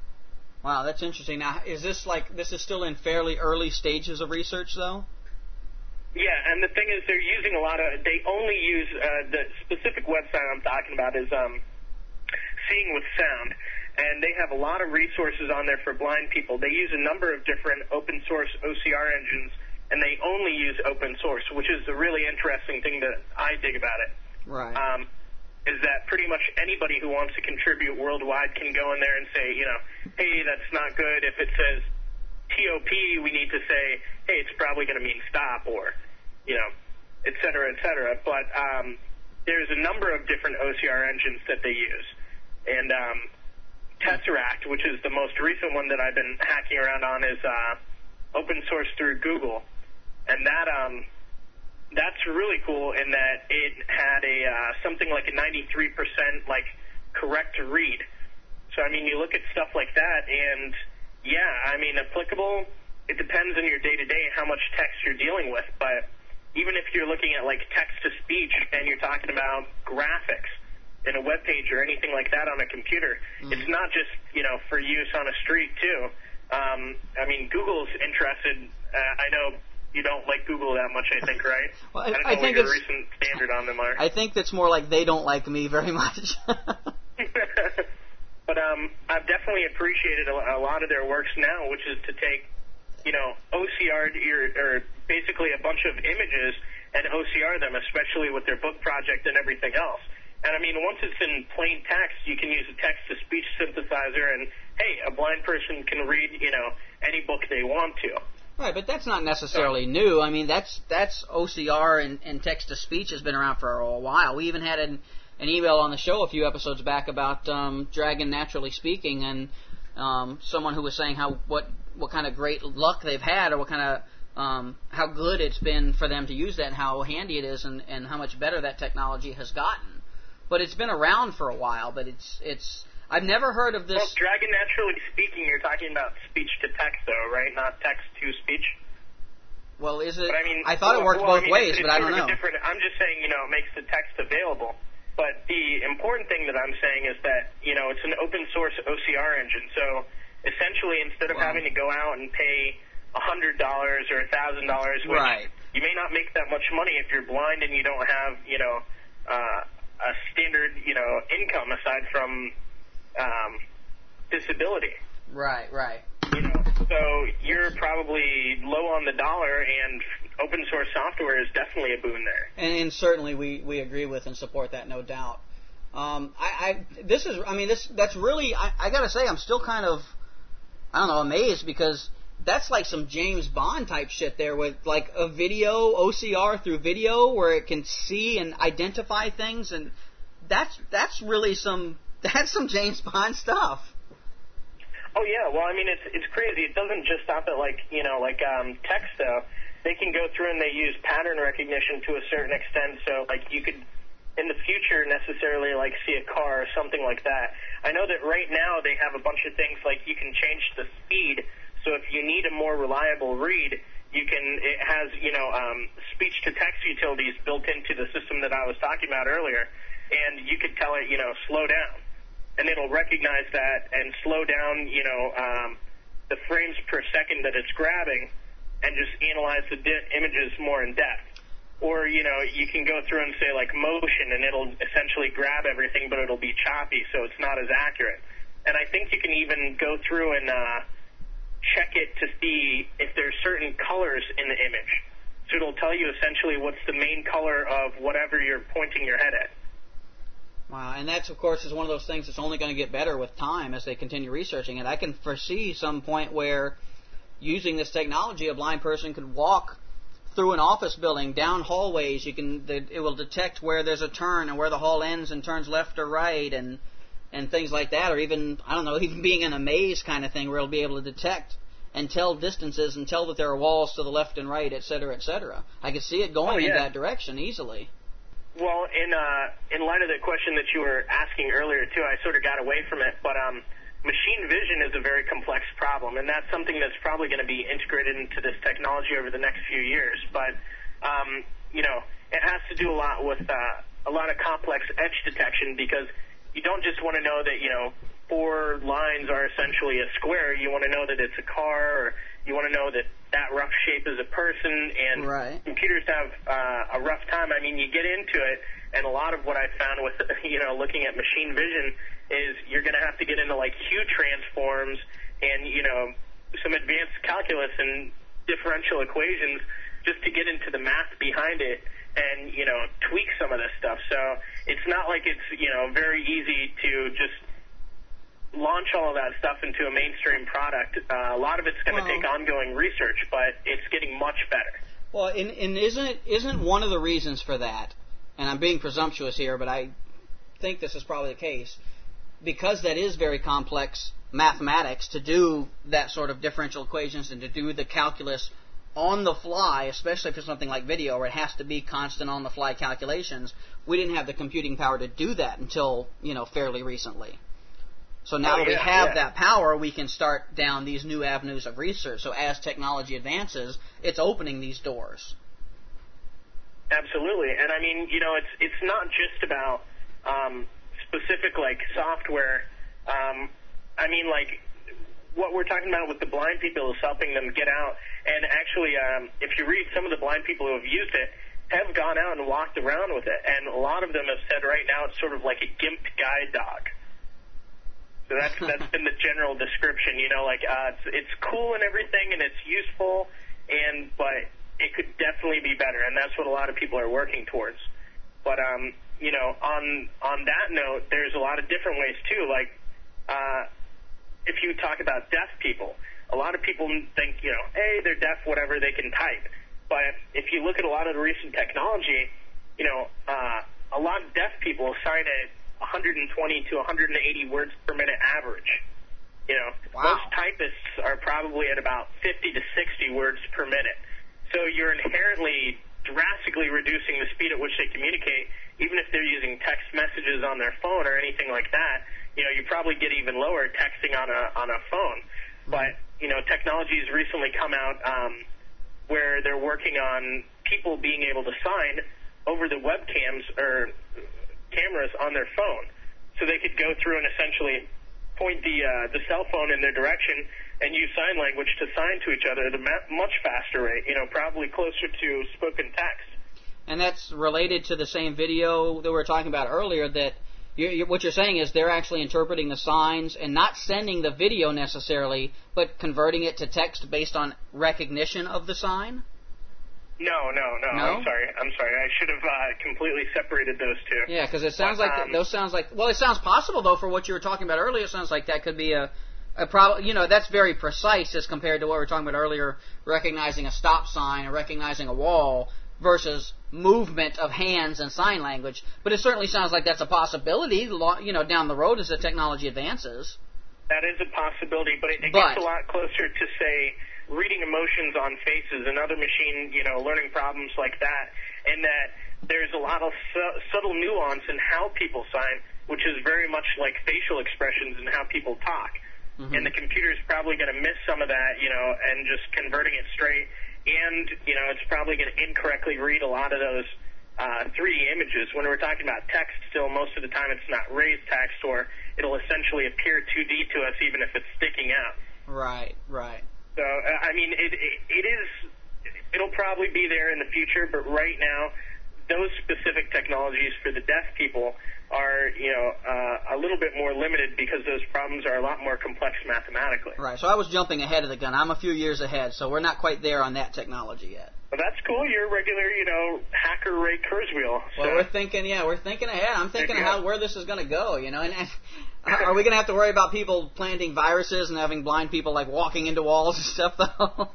Wow, that's interesting. Now, is this like, this is still in fairly early stages of research, though? Yeah, and the thing is, they're using a lot of, they only use, uh, the specific website I'm talking about is um, Seeing with Sound, and they have a lot of resources on there for blind people. They use a number of different open source O C R engines, and they only use open source, which is the really interesting thing that I dig about it. Right. Um, is that pretty much anybody who wants to contribute worldwide can go in there and say, you know, hey, that's not good. If it says T O P, we need to say, hey, it's probably going to mean stop, or, you know, et cetera, et cetera. But um, there's a number of different O C R engines that they use. And um, Tesseract, which is the most recent one that I've been hacking around on, is uh, open source through Google. And that... Um, That's really cool in that it had a uh, something like a ninety-three percent like correct read. So I mean, you look at stuff like that, and yeah, I mean, applicable. It depends on your day-to-day how much text you're dealing with. But even if you're looking at like text-to-speech and you're talking about graphics in a web page or anything like that on a computer, mm-hmm. it's not just, you know, for use on a street too. Um, I mean, Google's interested. Uh, I know. You don't like Google that much, I think, right? Well, I, I don't know I what think your it's, recent standard on them are. I think that's more like they don't like me very much. But um, I've definitely appreciated a, a lot of their works now, which is to take, you know, O C R, or, or basically a bunch of images and O C R them, especially with their book project and everything else. And I mean, once it's in plain text, you can use a text-to-speech synthesizer, and hey, a blind person can read, you know, any book they want to. Right, but that's not necessarily new. I mean, that's that's O C R and, and text-to-speech has been around for a while. We even had an, an email on the show a few episodes back about um, Dragon Naturally Speaking, and um, someone who was saying how what what kind of great luck they've had, or what kind of um, how good it's been for them to use that, and how handy it is, and, and how much better that technology has gotten. But it's been around for a while. But it's it's I've never heard of this. Well, Dragon Naturally Speaking, you're talking about speech-to-text, though, right? Not text-to-speech? Well, is it? But I mean, I thought well, it worked well, both I mean, ways, it's, but it's I don't know. Different, I'm just saying, you know, it makes the text available. But the important thing that I'm saying is that, you know, it's an open-source O C R engine. So, essentially, instead of wow. having to go out and pay one hundred dollars or one thousand dollars, which right. you may not make that much money if you're blind and you don't have, you know, uh, a standard, you know, income aside from um, disability. Right, right. You know, so you're probably low on the dollar, and open source software is definitely a boon there. And, and certainly we, we agree with and support that, no doubt. Um, I, I this is I mean this that's really I, I gotta say I'm still kind of I don't know amazed, because that's like some James Bond type shit there, with like a video O C R through video where it can see and identify things, and that's that's really some that's some James Bond stuff. Oh yeah, well I mean it's it's crazy. It doesn't just stop at like you know like um, text though. They can go through and they use pattern recognition to a certain extent. So like you could in the future necessarily like see a car or something like that. I know that right now they have a bunch of things like you can change the speed, so if you need a more reliable read, you can, it has, you know, um, speech-to-text utilities built into the system that I was talking about earlier, and you could tell it, you know, slow down, and it'll recognize that and slow down, you know, um, the frames per second that it's grabbing and just analyze the di- images more in depth. Or, you know, you can go through and say, like, motion, and it'll essentially grab everything, but it'll be choppy, so it's not as accurate. And I think you can even go through and uh, check it to see if there's certain colors in the image. So it'll tell you essentially what's the main color of whatever you're pointing your head at. Wow, and that's, of course, is one of those things that's only going to get better with time as they continue researching it. I can foresee some point where, using this technology, a blind person could walk through an office building, down hallways. You can, it will detect where there's a turn and where the hall ends and turns left or right, and and things like that. Or even, I don't know, even being in a maze kind of thing, where it'll be able to detect and tell distances and tell that there are walls to the left and right, et cetera, et cetera. I could see it going oh, yeah. in that direction easily. Well, in uh, in light of the question that you were asking earlier too, I sort of got away from it, but um. machine vision is a very complex problem, and that's something that's probably going to be integrated into this technology over the next few years. But, um, you know, it has to do a lot with uh, a lot of complex edge detection, because you don't just want to know that, you know, four lines are essentially a square. You want to know that it's a car, or you want to know that that rough shape is a person, and right. computers have uh, a rough time. I mean, you get into it, and a lot of what I found with, you know, looking at machine vision is you're going to have to get into, like, hue transforms and, you know, some advanced calculus and differential equations just to get into the math behind it and, you know, tweak some of this stuff. So it's not like it's, you know, very easy to just launch all of that stuff into a mainstream product. Uh, a lot of it's going to well, take ongoing research, but it's getting much better. Well, and, and isn't it, isn't one of the reasons for that, and I'm being presumptuous here, but I think this is probably the case, because that is very complex mathematics to do that sort of differential equations and to do the calculus on the fly, especially for something like video where it has to be constant on the fly calculations. We didn't have the computing power to do that until, you know, fairly recently. So now oh, that yeah, we have yeah. that power, we can start down these new avenues of research. So as technology advances, it's opening these doors. Absolutely. And I mean, you know, it's it's not just about um, specific, like, software. Um, I mean, like, what we're talking about with the blind people is helping them get out. And actually, um, if you read some of the blind people who have used it, have gone out and walked around with it. And a lot of them have said right now it's sort of like a GIMP guide dog. So that's that's been the general description, you know, like, uh, it's, it's cool and everything, and it's useful, and but it could definitely be better, and that's what a lot of people are working towards. But, um, you know, on on that note, there's a lot of different ways, too. Like, uh, if you talk about deaf people, a lot of people think, you know, hey, they're deaf, whatever, they can type. But if you look at a lot of the recent technology, you know, uh, a lot of deaf people sign at one hundred twenty to one hundred eighty words per minute average. You know, wow. Most typists are probably at about fifty to sixty words per minute. So you're inherently drastically reducing the speed at which they communicate, even if they're using text messages on their phone or anything like that. You know, you probably get even lower texting on a on a phone. Mm-hmm. But, you know, technology has recently come out um, where they're working on people being able to sign over the webcams or cameras on their phone. So they could go through and essentially point the uh, the cell phone in their direction and use sign language to sign to each other at a much faster rate, you know, probably closer to spoken text. And that's related to the same video that we were talking about earlier, that you, you, what you're saying is they're actually interpreting the signs and not sending the video necessarily, but converting it to text based on recognition of the sign? No, no, no, no. I'm sorry. I'm sorry. I should have uh, completely separated those two. Yeah, because it sounds but, like um, those sounds like well, it sounds possible though for what you were talking about earlier. It sounds like that could be a a problem. You know, that's very precise as compared to what we were talking about earlier, recognizing a stop sign or recognizing a wall versus movement of hands and sign language. But it certainly sounds like that's a possibility. You know, down the road as the technology advances. That is a possibility, but it, it but, gets a lot closer to, say, reading emotions on faces and other machine, you know, learning problems like that. and that there's a lot of su- subtle nuance in how people sign, which is very much like facial expressions and how people talk. Mm-hmm. And the computer's probably going to miss some of that, you know, and just converting it straight. And, you know, it's probably going to incorrectly read a lot of those uh, three D images. When we're talking about text still, most of the time it's not raised text, or it'll essentially appear two D to us even if it's sticking out. Right, right. So, uh, I mean, it, it, it is, it'll probably be there in the future, but right now, those specific technologies for the deaf people are, you know, uh, a little bit more limited because those problems are a lot more complex mathematically. Right. So I was jumping ahead of the gun. I'm a few years ahead, so we're not quite there on that technology yet. Well, that's cool. You're a regular, you know, hacker Ray Kurzweil. So. Well, we're thinking, yeah, we're thinking ahead. I'm thinking of how where this is going to go, you know. And, and are we going to have to worry about people planting viruses and having blind people like walking into walls and stuff, though?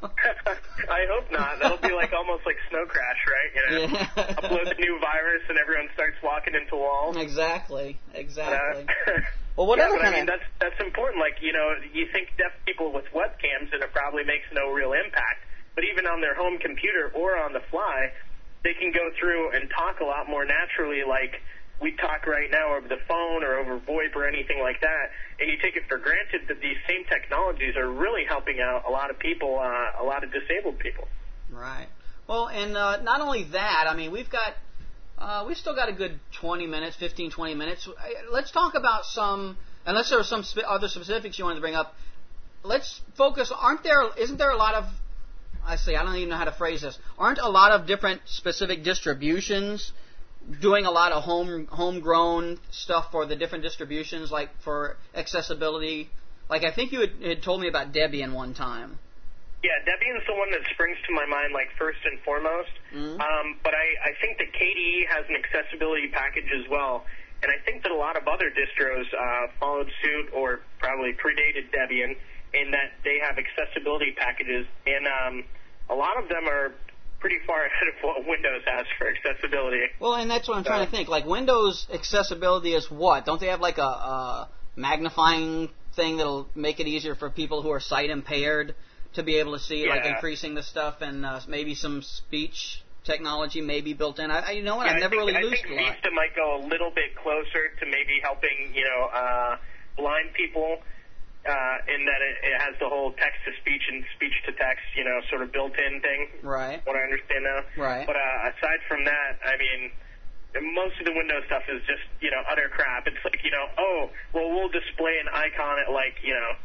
I hope not. That'll be like almost like Snow Crash, right? You know, yeah. Upload the new virus and everyone starts walking into walls. Exactly. Exactly. Uh, well, whatever. Yeah, but kind I mean, of... that's that's important. Like, you know, you think deaf people with webcams, and it probably makes no real impact. But even on their home computer or on the fly, they can go through and talk a lot more naturally, like we talk right now over the phone or over VoIP or anything like that. And you take it for granted that these same technologies are really helping out a lot of people, uh, a lot of disabled people. Right. Well, and uh, not only that, I mean, we've got, uh, we've still got a good twenty minutes, fifteen, twenty minutes. Let's talk about some, unless there are some spe- other specifics you wanted to bring up, let's focus, aren't there, isn't there a lot of, I see, I don't even know how to phrase this. Aren't a lot of different specific distributions doing a lot of home homegrown stuff for the different distributions, like for accessibility? Like, I think you had, had told me about Debian one time. Yeah, Debian's the one that springs to my mind, like, first and foremost. Mm-hmm. Um, but I, I think that K D E has an accessibility package as well. And I think that a lot of other distros uh, followed suit or probably predated Debian in that they have accessibility packages. And um, a lot of them are pretty far ahead of what Windows has for accessibility. Well, and that's what I'm so, trying to think. Like, Windows accessibility is what? Don't they have, like, a, a magnifying thing that'll make it easier for people who are sight impaired to be able to see, yeah. like increasing the stuff, and uh, maybe some speech technology may be built in? I, I you know what? Yeah, I've never think, really used I think a lot. Vista might go a little bit closer to maybe helping, you know, uh, blind people. Uh, in that it, it has the whole text-to-speech and speech-to-text, you know, sort of built-in thing. Right. What I understand now. Right. But uh, aside from that, I mean, most of the Windows stuff is just, you know, utter crap. It's like, you know, oh, well, we'll display an icon at, like, you know,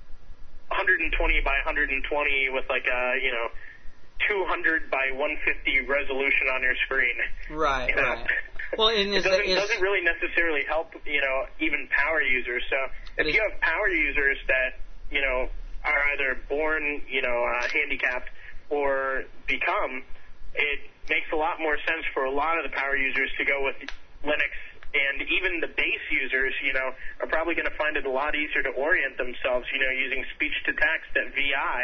one twenty by one twenty with, like, a, you know, two hundred by one fifty resolution on your screen. Right, you know? right. Well, and it is, doesn't, is, doesn't really necessarily help, you know, even power users. So if you have power users that, you know, are either born, you know, uh, handicapped or become, it makes a lot more sense for a lot of the power users to go with Linux. And even the base users, you know, are probably going to find it a lot easier to orient themselves, you know, using speech-to-text at V I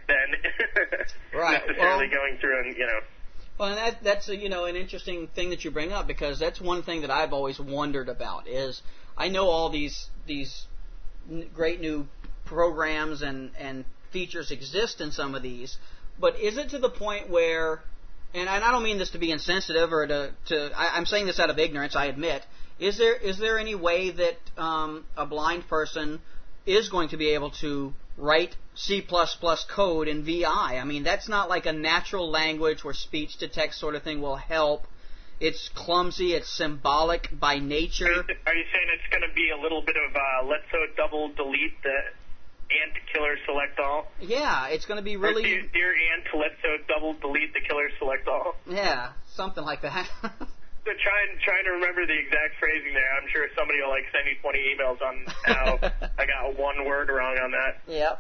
than right. necessarily well, going through and, you know. Well, and that, that's, a, you know, an interesting thing that you bring up, because that's one thing that I've always wondered about is I know all these these n- great new programs and, and features exist in some of these, but is it to the point where, and I don't mean this to be insensitive or to, to I, I'm saying this out of ignorance, I admit, is there is there any way that um, a blind person is going to be able to write C plus plus code in V I? I mean, that's not like a natural language where speech-to-text sort of thing will help. It's clumsy. It's symbolic by nature. Are you, are you saying it's going to be a little bit of uh, let's so double delete the ant killer select all? Yeah, it's going to be really... Or dear, dear ant, let's so double delete the killer select all? Yeah, something like that. So trying trying to remember the exact phrasing there. I'm sure somebody will like send you twenty emails on how I got one word wrong on that. Yep.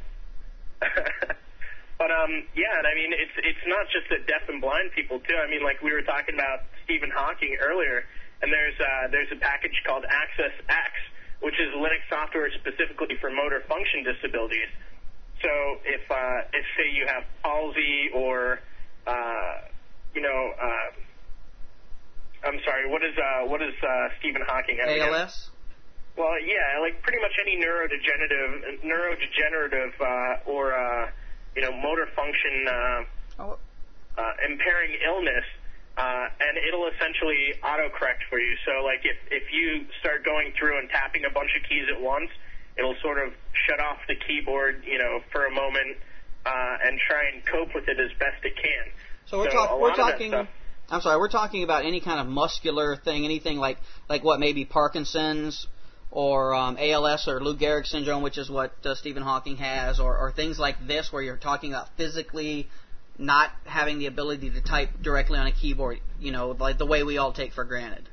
But um, yeah, and I mean it's it's not just that deaf and blind people too. I mean, like we were talking about Stephen Hawking earlier, and there's uh, there's a package called Access X, which is Linux software specifically for motor function disabilities. So if uh, if say you have palsy or uh, you know. Uh, I'm sorry. What is uh, what is uh, Stephen Hawking have? A L S? Well, yeah, like pretty much any neurodegenerative, neurodegenerative uh, or uh, you know motor function uh, oh. uh, impairing illness. uh, and it'll essentially autocorrect for you. So, like, if, if you start going through and tapping a bunch of keys at once, it'll sort of shut off the keyboard, you know, for a moment, uh, and try and cope with it as best it can. So we're, so talk- we're talking... Stuff, I'm sorry, we're talking about any kind of muscular thing, anything like, like what, maybe Parkinson's or um, A L S or Lou Gehrig syndrome, which is what uh, Stephen Hawking has, or, or things like this where you're talking about physically not having the ability to type directly on a keyboard, you know, like the way we all take for granted.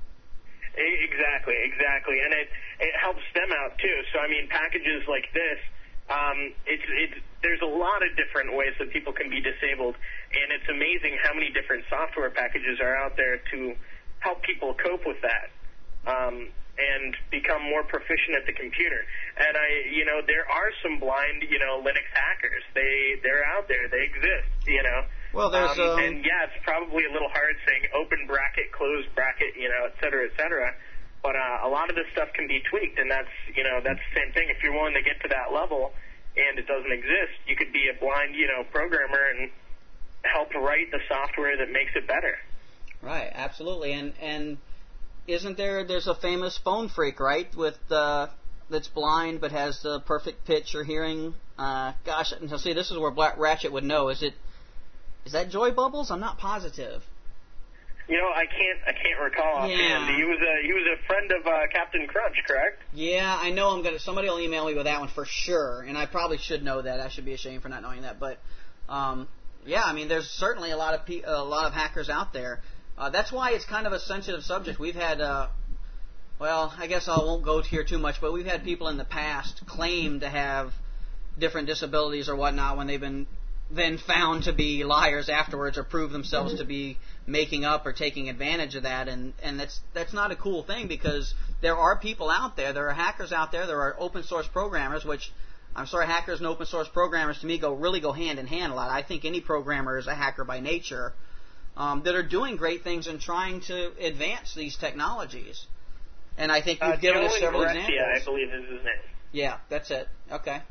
Exactly, exactly. And it, it helps them out, too. So, I mean, packages like this, um, it's, it's, there's a lot of different ways that people can be disabled, and it's amazing how many different software packages are out there to help people cope with that. Um, and become more proficient at the computer. And I, you know, there are some blind, you know, Linux hackers. They, they're out there. They exist, you know. Well, there's, um, um, and yeah, it's probably a little hard saying open bracket, close bracket, you know, et cetera, et cetera. But uh, a lot of this stuff can be tweaked, and that's, you know, that's the same thing. If you're willing to get to that level and it doesn't exist, you could be a blind, you know, programmer and help write the software that makes it better. Right, absolutely. And, and, Isn't there, there's a famous phone freak, right, with uh, that's blind but has the perfect pitch or hearing. Uh, gosh, now see, this is where Black Ratchet would know. Is it, is that Joy Bubbles? I'm not positive. You know, I can't, I can't recall offhand. Yeah. He was a, he was a friend of uh, Captain Crunch, correct? Yeah, I know. I'm gonna. Somebody will email me with that one for sure, and I probably should know that. I should be ashamed for not knowing that. But, um, yeah, I mean, there's certainly a lot of pe- a lot of hackers out there. Uh, that's why it's kind of a sensitive subject. We've had, uh, well, I guess I won't go here too much, but we've had people in the past claim to have different disabilities or whatnot when they've been then found to be liars afterwards or prove themselves to be making up or taking advantage of that. And, and that's that's not a cool thing because there are people out there, there are hackers out there, there are open source programmers, which I'm sorry, hackers and open source programmers to me go really go hand in hand a lot. I think any programmer is a hacker by nature. Um, that are doing great things and trying to advance these technologies. And I think you've uh, given Joe us several Ingressia, examples. I believe is his name. Yeah, that's it. Okay.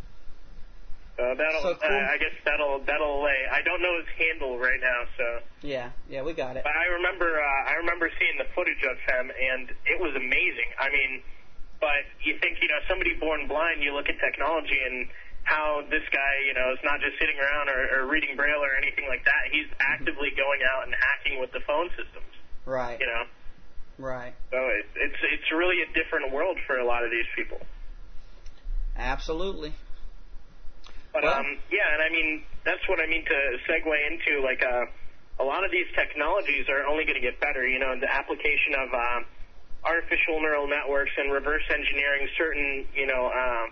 Uh, that'll, so cool. uh, I guess that'll that'll lay. I don't know his handle right now, so. Yeah, yeah, we got it. But I remember, uh, I remember seeing the footage of him, and it was amazing. I mean, but you think, you know, somebody born blind, you look at technology and how this guy, you know, is not just sitting around or, or reading Braille or anything like that. He's actively going out and hacking with the phone systems. Right. You know. Right. So it, it's it's really a different world for a lot of these people. Absolutely. But well, um, yeah, and I mean that's what I mean to segue into. Like uh, a lot of these technologies are only going to get better. You know, the application of uh, artificial neural networks and reverse engineering certain, you know. Uh,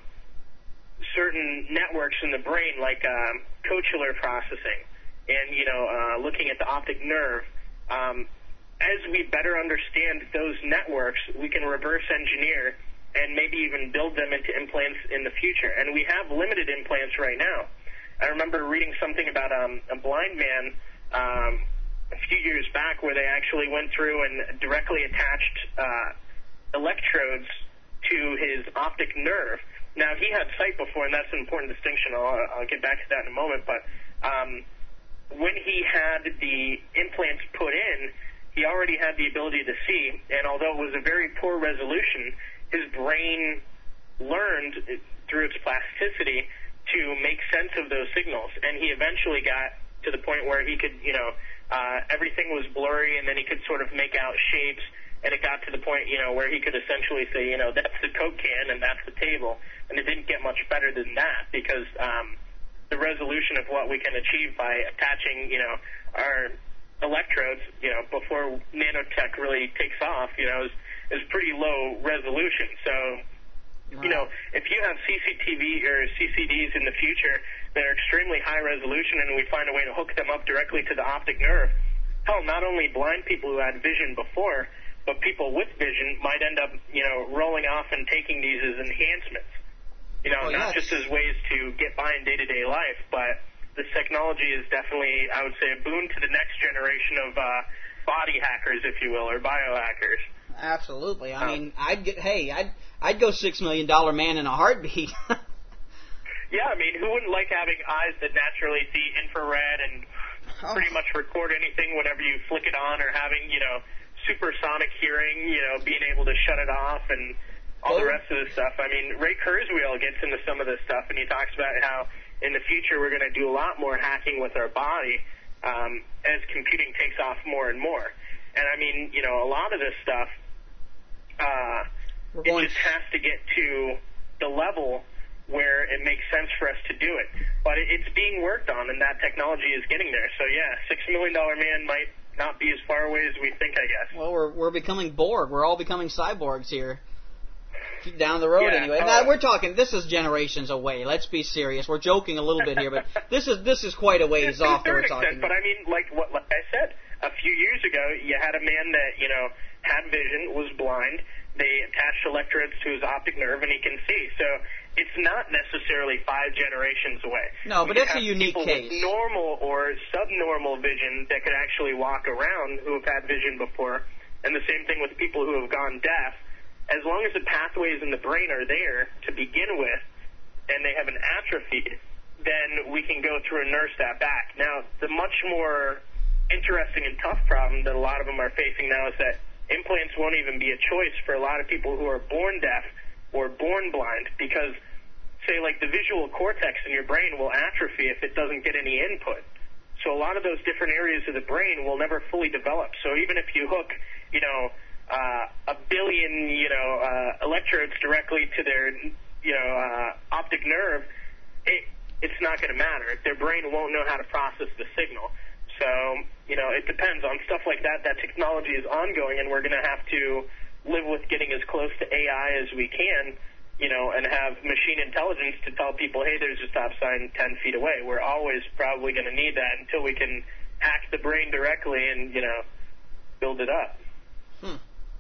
certain networks in the brain like um, cochlear processing and, you know, uh, looking at the optic nerve. Um, as we better understand those networks, we can reverse engineer and maybe even build them into implants in the future. And we have limited implants right now. I remember reading something about um, a blind man um, a few years back where they actually went through and directly attached uh, electrodes to his optic nerve. Now, he had sight before, and that's an important distinction. I'll, I'll get back to that in a moment. But um, when he had the implants put in, he already had the ability to see. And although it was a very poor resolution, his brain learned through its plasticity to make sense of those signals. And he eventually got to the point where he could, you know, uh, everything was blurry, and then he could sort of make out shapes. And it got to the point, you know, where he could essentially say, you know, that's the Coke can and that's the table. And it didn't get much better than that because um, the resolution of what we can achieve by attaching, you know, our electrodes, you know, before nanotech really takes off, you know, is, is pretty low resolution. So, you know, if you have C C T V or C C Ds in the future that are extremely high resolution and we find a way to hook them up directly to the optic nerve, hell, not only blind people who had vision before, but people with vision might end up, you know, rolling off and taking these as enhancements. You know, oh, not yes. just as ways to get by in day-to-day life, but this technology is definitely, I would say, a boon to the next generation of uh, body hackers, if you will, or biohackers. Absolutely. I Um, mean, I'd get, hey, I'd, I'd go six million dollar man in a heartbeat. Yeah, I mean, who wouldn't like having eyes that naturally see infrared and Oh. pretty much record anything whenever you flick it on, or having, you know, supersonic hearing, you know, being able to shut it off and all the rest of this stuff. I mean, Ray Kurzweil gets into some of this stuff, and he talks about how in the future we're going to do a lot more hacking with our body um, as computing takes off more and more. And I mean, you know, a lot of this stuff, uh, it just has to get to the level where it makes sense for us to do it. But it, it's being worked on, and that technology is getting there. So yeah, Six Million Dollar Man might not be as far away as we think, I guess. Well, we're we're becoming Borg. We're all becoming cyborgs here. Down the road, yeah, anyway. uh, Now we're talking. This is generations away. Let's be serious. We're joking a little bit here, but this is this is quite a ways to off that a we're certain talking. extent, but I mean, like what like I said, a few years ago, you had a man that you know had vision, was blind. They attached electrodes to his optic nerve, and he can see. So it's not necessarily five generations away. No, but we it's a have unique people case. With normal or subnormal vision that could actually walk around who have had vision before, and the same thing with people who have gone deaf. As long as the pathways in the brain are there to begin with, and they haven't atrophied, then we can go through and nurse that back. Now, the much more interesting and tough problem that a lot of them are facing now is that implants won't even be a choice for a lot of people who are born deaf or born blind, because, say, like the visual cortex in your brain will atrophy if it doesn't get any input. So a lot of those different areas of the brain will never fully develop. So even if you hook, you know, uh, a billion, you know, uh, electrodes directly to their, you know, uh, optic nerve, it, it's not going to matter. Their brain won't know how to process the signal. So, you know, it depends on stuff like that. That technology is ongoing, and we're going to have to live with getting as close to A I as we can, you know, and have machine intelligence to tell people, hey, there's a stop sign ten feet away. We're always probably going to need that until we can hack the brain directly and, you know, build it up. Hmm.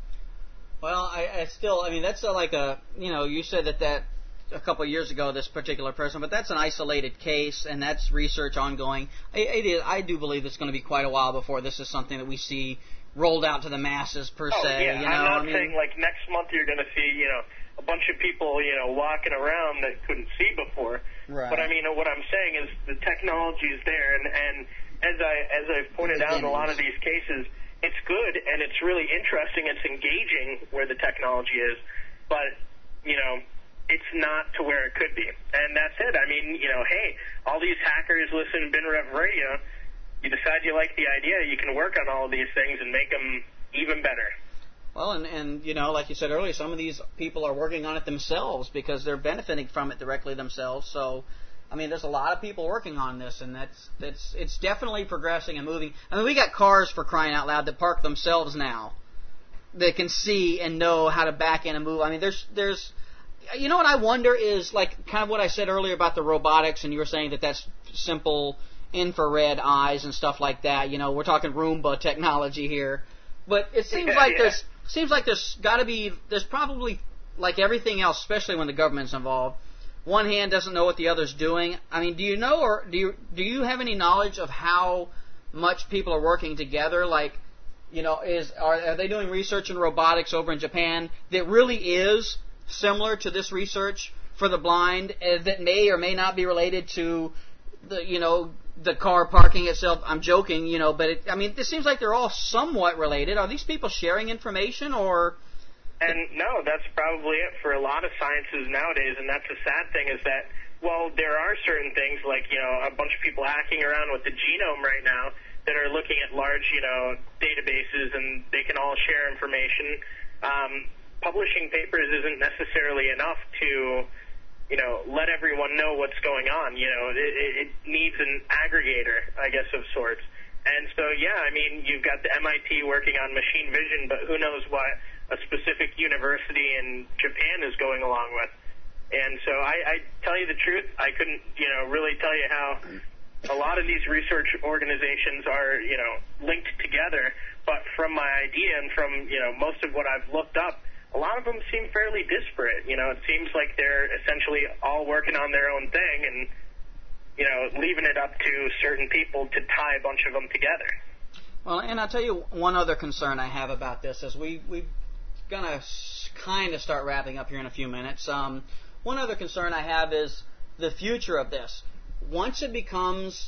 Well, I, I still, I mean, that's a, like a, you know, you said that that a couple of years ago, this particular person, but that's an isolated case, and that's research ongoing. It, it is, I do believe it's going to be quite a while before this is something that we see rolled out to the masses, per oh, se. Yeah. You know, I'm not I mean, saying, like, next month you're going to see, you know, a bunch of people, you know, walking around that couldn't see before. Right. But, I mean, what I'm saying is the technology is there, and, and as, I, as I've pointed out in a lot of these cases, it's good, and it's really interesting, it's engaging where the technology is, but, you know, it's not to where it could be. And that's it. I mean, you know, hey, all these hackers listen to BinRev Radio. You decide you like the idea, you can work on all of these things and make them even better. Well, and, and, you know, like you said earlier, some of these people are working on it themselves because they're benefiting from it directly themselves. So, I mean, there's a lot of people working on this, and that's that's it's definitely progressing and moving. I mean, we got cars, for crying out loud, that park themselves now. They can see and know how to back in and move. I mean, there's there's, you know what I wonder is, like, kind of what I said earlier about the robotics, and you were saying that that's simple infrared eyes and stuff like that. You know, we're talking Roomba technology here, but it seems yeah, like yeah. there's seems like there's got to be there's probably, like everything else, especially when the government's involved, one hand doesn't know what the other's doing. I mean, do you know, or do you do you have any knowledge of how much people are working together? Like, you know, is are, are they doing research in robotics over in Japan that really is similar to this research for the blind, uh, that may or may not be related to the, you know, the car parking itself? I'm joking, you know, but it, I mean, it seems like they're all somewhat related. Are these people sharing information, or? And no, that's probably it for a lot of sciences nowadays, and that's the sad thing is that, well, there are certain things like, you know, a bunch of people hacking around with the genome right now that are looking at large, you know, databases, and they can all share information. Um, publishing papers isn't necessarily enough to, you know, let everyone know what's going on. You know, it, it needs an aggregator, I guess, of sorts. And so, yeah, I mean, you've got the M I T working on machine vision, but who knows what a specific university in Japan is going along with. And so I, I tell you the truth, I couldn't, you know, really tell you how a lot of these research organizations are, you know, linked together. But from my idea and from, you know, most of what I've looked up, a lot of them seem fairly disparate. You know, it seems like they're essentially all working on their own thing and, you know, leaving it up to certain people to tie a bunch of them together. Well, and I'll tell you one other concern I have about this is we, we're going to kind of start wrapping up here in a few minutes. Um, one other concern I have is the future of this. Once it becomes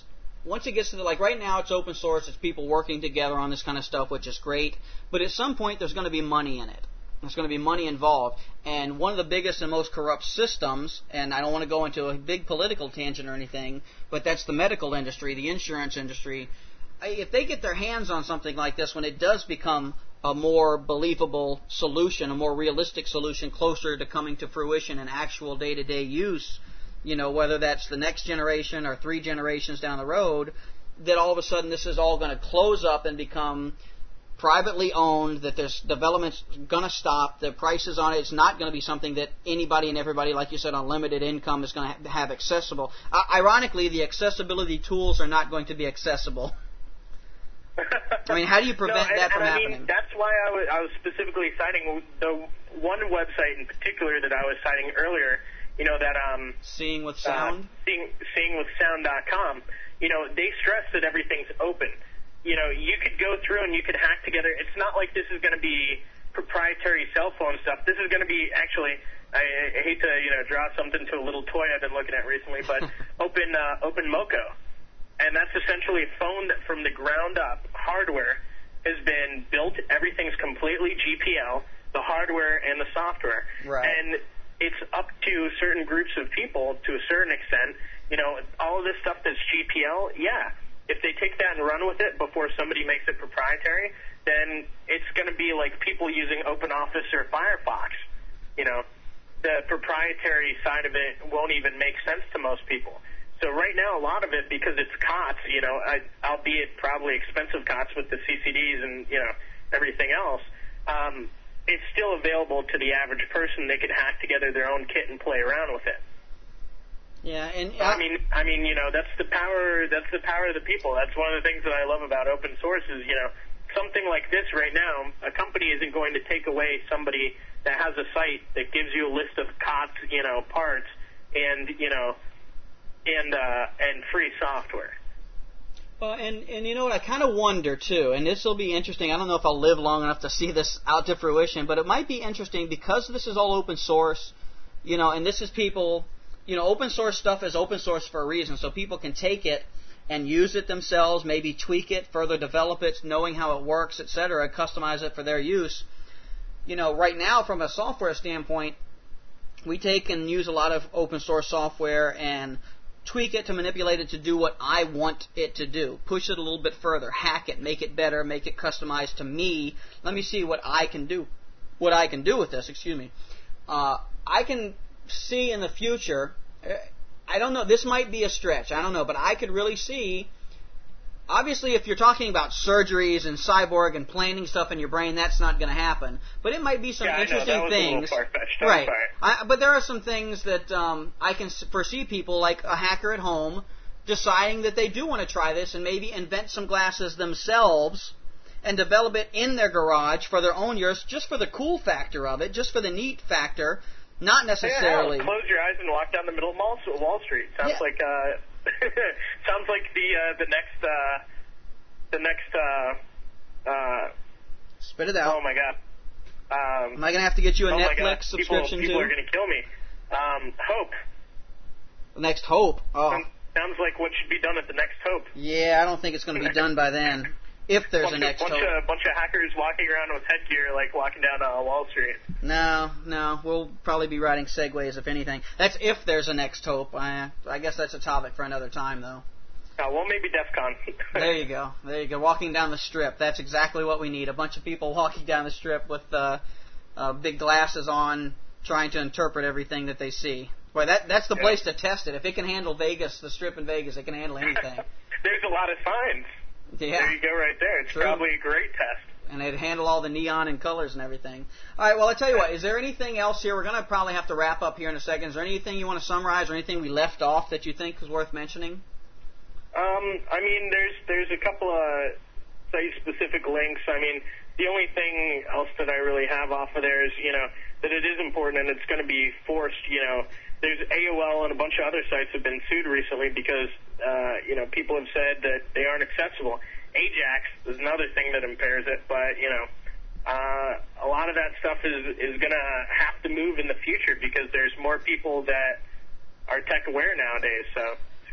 once it gets to the, like right now it's open source, it's people working together on this kind of stuff, which is great. But at some point there's going to be money in it. There's going to be money involved. And one of the biggest and most corrupt systems, and I don't want to go into a big political tangent or anything, but that's the medical industry, the insurance industry. If they get their hands on something like this, when it does become a more believable solution, a more realistic solution, closer to coming to fruition and actual day-to-day use, you know, whether that's the next generation or three generations down the road, that all of a sudden this is all going to close up and become privately owned, that there's development's going to stop, the prices on it, it's not going to be something that anybody and everybody, like you said, on limited income is going to have accessible. Uh, ironically, the accessibility tools are not going to be accessible. I mean, how do you prevent no, and, that from and happening? I mean, that's why I was, I was specifically citing the one website in particular that I was citing earlier, you know, that... um, Seeing with Sound? Uh, seeing, seeing with sound dot com. You know, they stress that everything's open. You know, you could go through and you could hack together. It's not like this is going to be proprietary cell phone stuff. This is going to be actually, I, I hate to, you know, draw something to a little toy I've been looking at recently, but Open uh, Open Moco. And that's essentially a phone that from the ground up, hardware has been built. Everything's completely G P L, the hardware and the software. Right. And it's up to certain groups of people to a certain extent. You know, all of this stuff that's G P L, yeah. If they take that and run with it before somebody makes it proprietary, then it's going to be like people using OpenOffice or Firefox. You know, the proprietary side of it won't even make sense to most people. So right now, a lot of it, because it's C O T S, you know, I, albeit probably expensive C O T S with the C C Ds and, you know, everything else, um, it's still available to the average person. They could hack together their own kit and play around with it. Yeah, and uh, I mean, I mean, you know, that's the power. That's the power of the people. That's one of the things that I love about open source is, you know, something like this right now. A company isn't going to take away somebody that has a site that gives you a list of C O T S, you know, parts and you know, and uh, and free software. Well, and and you know what? I kind of wonder too, and this will be interesting. I don't know if I'll live long enough to see this out to fruition, but it might be interesting because this is all open source, you know, and this is people. You know, open source stuff is open source for a reason, so people can take it and use it themselves, maybe tweak it, further develop it, knowing how it works, et cetera, customize it for their use. You know, right now, from a software standpoint, we take and use a lot of open source software and tweak it to manipulate it to do what I want it to do. Push it a little bit further, hack it, make it better, make it customized to me. Let me see what I can do. What I can do with this, excuse me. Uh, I can see in the future, I don't know, this might be a stretch, I don't know, but I could really see, obviously if you're talking about surgeries and cyborg and planning stuff in your brain, that's not going to happen, but it might be some yeah, interesting I know, that was things. A little far-fetched. Right. I, but there are some things that um, I can foresee people, like a hacker at home, deciding that they do want to try this and maybe invent some glasses themselves and develop it in their garage for their own use, just for the cool factor of it, just for the neat factor. Not necessarily. Yeah, close your eyes and walk down the middle of Wall, Wall Street. Sounds yeah. like uh, sounds like the uh, the next uh, the next. Uh, uh, Spit it out. Oh my God. Um, Am I gonna have to get you a oh Netflix subscription people, people too? People are gonna kill me. Um, Hope. Next Hope. Oh. Sounds like what should be done at the next Hope. Yeah, I don't think it's gonna be done by then. If there's bunch a next of, bunch Hope. Of, bunch of hackers walking around with headgear, like walking down uh, Wall Street. No, no, we'll probably be riding segways if anything. That's if there's a next Hope. I, I guess that's a topic for another time, though. Oh, well, maybe DEF CON. There you go. There you go. Walking down the strip. That's exactly what we need. A bunch of people walking down the strip with uh, uh, big glasses on, trying to interpret everything that they see. Boy, that that's the yeah. place to test it. If it can handle Vegas, the strip in Vegas, it can handle anything. There's a lot of signs. Yeah. There you go right there. It's True. probably a great test. And it'd handle all the neon and colors and everything. All right, well, I tell you what, is there anything else here? We're going to probably have to wrap up here in a second. Is there anything you want to summarize or anything we left off that you think is worth mentioning? Um, I mean, there's there's a couple of site-specific links. I mean, the only thing else that I really have off of there is, you know, that it is important and it's going to be forced, you know. There's A O L and a bunch of other sites have been sued recently because, uh, you know, people have said that they aren't accessible. Ajax is another thing that impairs it, but, you know, uh, a lot of that stuff is, is going to have to move in the future because there's more people that are tech aware nowadays, so it's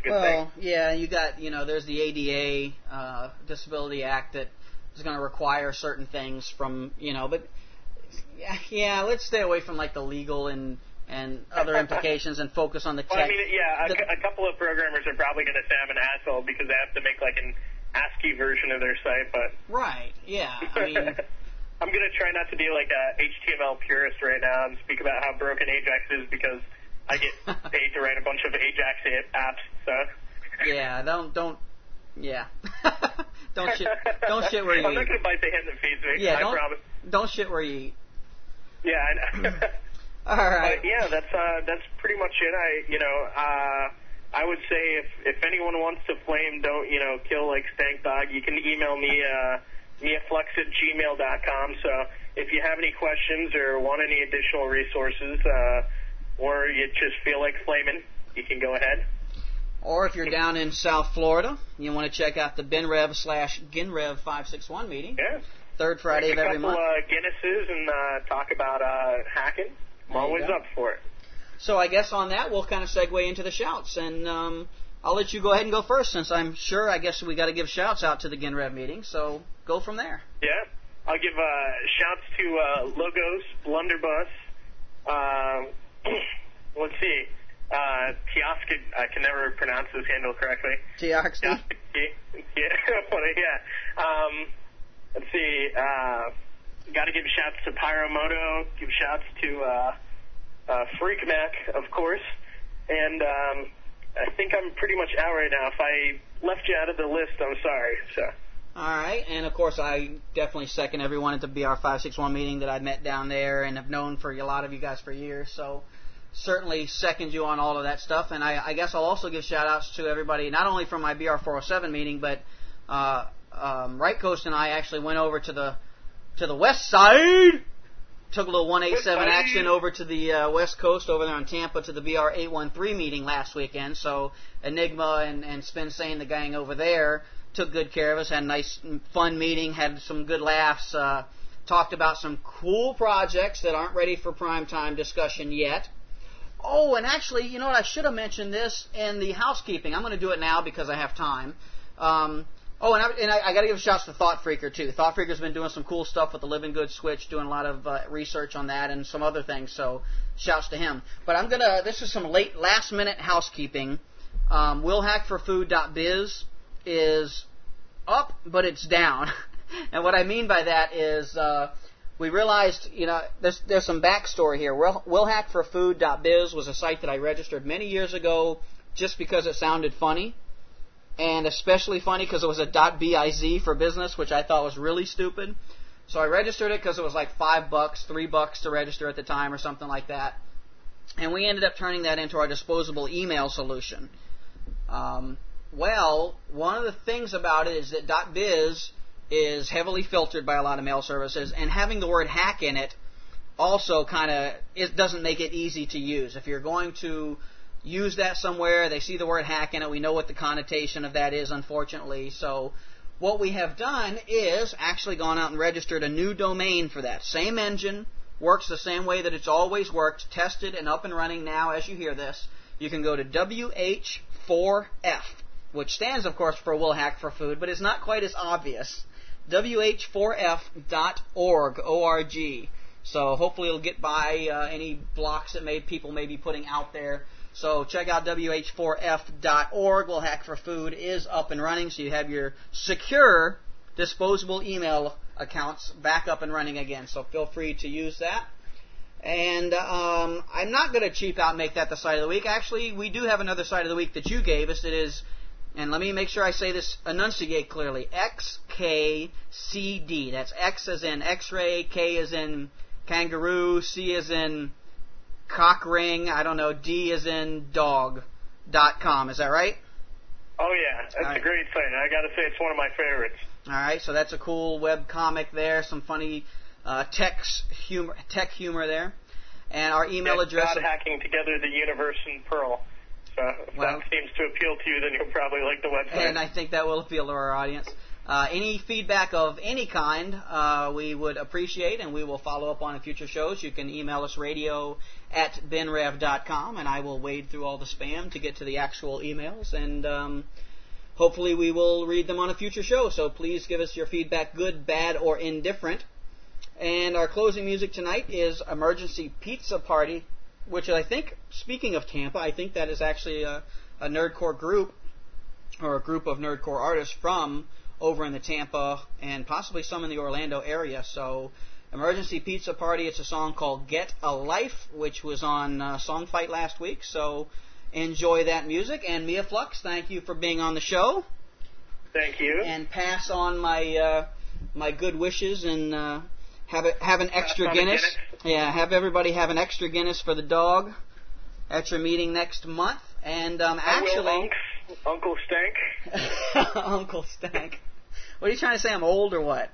a good well, thing. yeah, you got, you know, there's the A D A, uh, Disability Act that is going to require certain things from, you know, but yeah, yeah, let's stay away from like the legal and and other implications and focus on the tech. Well, I mean, yeah, a, the, a couple of programmers are probably going to say I'm an asshole because they have to make like an ASCII version of their site, but right, yeah, I mean, I'm going to try not to be like a H T M L purist right now and speak about how broken Ajax is because I get paid to write a bunch of Ajax apps. So yeah, don't don't yeah, don't shit don't shit where you I'm eat. not going to bite the hand that feeds me. Yeah, I don't promise. don't shit where you eat. Yeah, I know. All right. But yeah, that's uh, that's pretty much it. I you know uh, I would say if if anyone wants to flame, don't you know kill like Stank Dog. You can email me uh, miaflux at gmail dot com. So if you have any questions or want any additional resources, uh, or you just feel like flaming, you can go ahead. Or if you're down in South Florida, you want to check out the BenRev slash GinRev five six one meeting. Yeah. Third Friday of every month. A couple uh, Guinnesses and uh, talk about uh, hacking. I'm always go. up for it. So I guess on that we'll kind of segue into the shouts, and um, I'll let you go ahead and go first, since I'm sure I guess we got to give shouts out to the GinRev meeting. So go from there. Yeah, I'll give uh, shouts to uh, Logos, Blunderbuss. Uh, let's see, uh, Tiosk. I can never pronounce his handle correctly. Tiosk. Yeah, yeah. Um, let's see. Uh, Got to give shouts to Pyromoto, give shouts to uh, uh, FreakMac, of course, and um, I think I'm pretty much out right now. If I left you out of the list, I'm sorry. So. All right, and of course I definitely second everyone at the B R five six one meeting that I met down there and have known for a lot of you guys for years, so certainly second you on all of that stuff, and I, I guess I'll also give shout-outs to everybody, not only from my B R four oh seven meeting, but uh, um, Right Coast and I actually went over to the to the west side, took a little one eighty-seven action over to the uh, west coast over there in Tampa to the B R eight one three meeting last weekend. So Enigma and, and Spin Sane, the gang over there, took good care of us, had a nice, fun meeting, had some good laughs, uh, talked about some cool projects that aren't ready for primetime discussion yet. Oh, and actually, you know what, I should have mentioned this in the housekeeping. I'm going to do it now because I have time. Um, Oh, and I, and I, I got to give shouts to ThoughtFreaker, too. ThoughtFreaker's been doing some cool stuff with the Living Good Switch, doing a lot of uh, research on that and some other things, so shouts to him. But I'm going to, this is some late, last-minute housekeeping. Um, will hack for food dot biz is up, but it's down. And what I mean by that is uh, we realized, you know, there's, there's some backstory here. will will hack for food dot biz was a site that I registered many years ago just because it sounded funny. And especially funny because it was a .biz for business, which I thought was really stupid. So I registered it because it was like five bucks, three bucks to register at the time or something like that. And we ended up turning that into our disposable email solution. Um, well, one of the things about it is that .biz is heavily filtered by a lot of mail services, and having the word hack in it also kind of, it doesn't make it easy to use. If you're going to use that somewhere, they see the word hack in it, we know what the connotation of that is, unfortunately. So what we have done is actually gone out and registered a new domain for that. Same engine, works the same way that it's always worked, tested and up and running now as you hear this. You can go to W H four F, which stands, of course, for Will Hack for Food, but it's not quite as obvious. W H four F dot org, O R G. So hopefully it'll get by uh, any blocks that may, people may be putting out there. So check out W H four F dot org. Will Hack for Food is up and running, so you have your secure disposable email accounts back up and running again. So feel free to use that. And um, I'm not going to cheap out and make that the site of the week. Actually, we do have another site of the week that you gave us. It is, and let me make sure I say this, enunciate clearly, X K C D. That's X as in X-ray, K as in kangaroo, C as in cock ring, I don't know, D as in dog, dot com. Is that right? Oh, yeah. That's right. A great site. I got to say, it's one of my favorites. All right, so that's a cool web comic there, some funny uh, tech humor, tech humor there. And our email yeah, address... God hacking together the universe in Perl. So if well, that seems to appeal to you, then you'll probably like the website. And I think that will appeal to our audience. Uh, any feedback of any kind uh, we would appreciate, and we will follow up on in future shows. You can email us radio at ben rev dot com, and I will wade through all the spam to get to the actual emails, and um, hopefully we will read them on a future show. So please give us your feedback, good, bad, or indifferent. And our closing music tonight is Emergency Pizza Party, which I think, speaking of Tampa, I think that is actually a, a nerdcore group, or a group of nerdcore artists from over in the Tampa and possibly some in the Orlando area. So Emergency Pizza Party, it's a song called Get a Life, which was on uh, Song Fight last week. So enjoy that music. And Mia Flux, thank you for being on the show. Thank you. And pass on my uh, my good wishes and uh, have a, have an extra Guinness. Guinness. Yeah, have everybody have an extra Guinness for the dog at your meeting next month. And um, actually, I will, Uncle Stank. Uncle Stank. What are you trying to say? I'm old or what?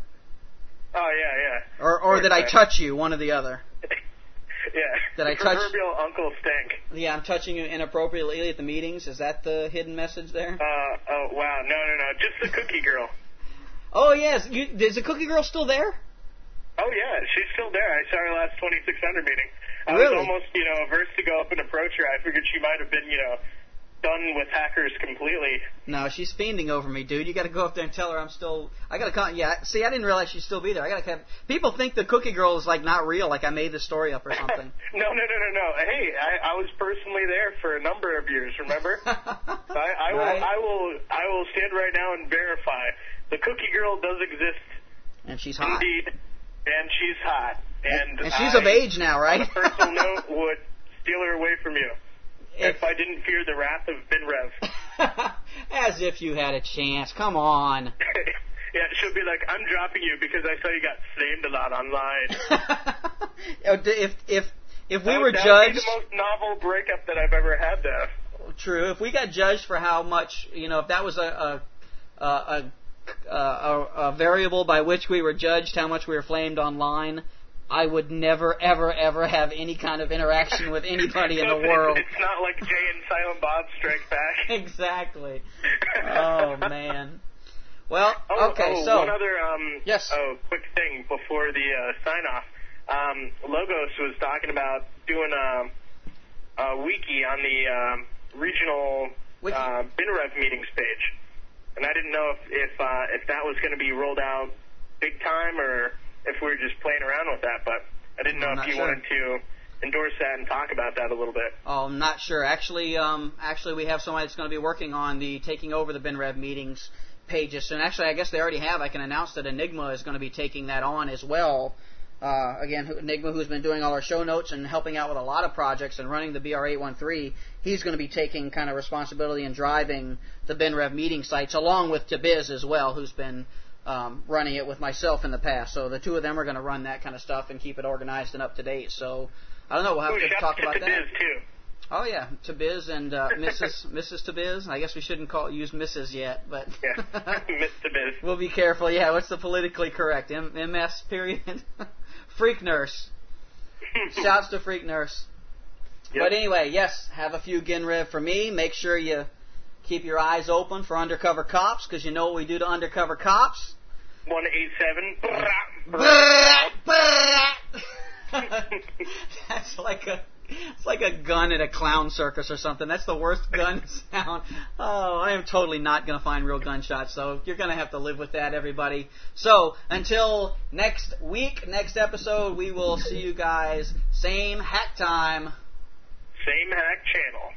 Oh yeah, yeah. Or or did I touch you? One or the other. Yeah. Did I the touch? Proverbial Uncle Stank. Yeah, I'm touching you inappropriately at the meetings. Is that the hidden message there? Uh oh wow no no no just the Cookie Girl. Oh yes, you, is the Cookie Girl still there? Oh yeah, she's still there. I saw her last twenty-six hundred meeting. I really? was almost you know averse to go up and approach her. I figured she might have been you know. done with hackers completely. No, she's fiending over me, dude. You got to go up there and tell her I'm still. I got to con- Yeah, see, I didn't realize she'd still be there. I got to. Have... People think the Cookie Girl is like not real, like I made the story up or something. no, no, no, no, no. Hey, I, I was personally there for a number of years. Remember? I, I will. Right. I will. I will stand right now and verify the Cookie Girl does exist. And she's hot. Indeed, and she's hot. And, and she's I, of age now, right? On a personal note, would steal her away from you. If, if I didn't fear the wrath of Ben Rev. As if you had a chance. Come on. Yeah, she'll be like, I'm dropping you because I saw you got flamed a lot online. if if if we that, were that judged, would be the most novel breakup that I've ever had, though. True. If we got judged for how much, you know, if that was a a a, a, a, a variable by which we were judged, how much we were flamed online, I would never, ever, ever have any kind of interaction with anybody in the world. It's not like Jay and Silent Bob Strike Back. Exactly. Oh, man. Well, oh, okay, oh, so... one other um, yes. oh, quick thing before the uh, sign-off. Um, Logos was talking about doing a, a wiki on the um, regional uh, BinRev meetings page. And I didn't know if, if, uh, if that was going to be rolled out big time or... if we were just playing around with that, but I didn't know I'm if you sure. wanted to endorse that and talk about that a little bit. Oh, I'm not sure. Actually, um, actually, we have somebody that's going to be working on the taking over the BinRev meetings pages. And actually, I guess they already have. I can announce that Enigma is going to be taking that on as well. Uh, again, Enigma, who's been doing all our show notes and helping out with a lot of projects and running the B R eight one three, he's going to be taking kind of responsibility and driving the BinRev meeting sites, along with Tabiz as well, who's been Um, running it with myself in the past. So the two of them are going to run that kind of stuff and keep it organized and up to date. So I don't know. We'll have Ooh, to talk to about Tabiz that. Too. Oh yeah, Tabiz and uh, Missus Missus Tabiz. I guess we shouldn't call use Missus yet, but yeah, Miss Tabiz. We'll be careful. Yeah, what's the politically correct? M- MS period. Freak Nurse. Shouts to Freak Nurse. Yep. But anyway, yes, have a few Ginrev for me. Make sure you keep your eyes open for undercover cops, because you know what we do to undercover cops. one eight seven. That's like a it's like a gun at a clown circus or something. That's the worst gun sound. Oh, I am totally not going to find real gunshots, so you're going to have to live with that, everybody. So until next week, next episode, we will see you guys same hack time, same hack channel.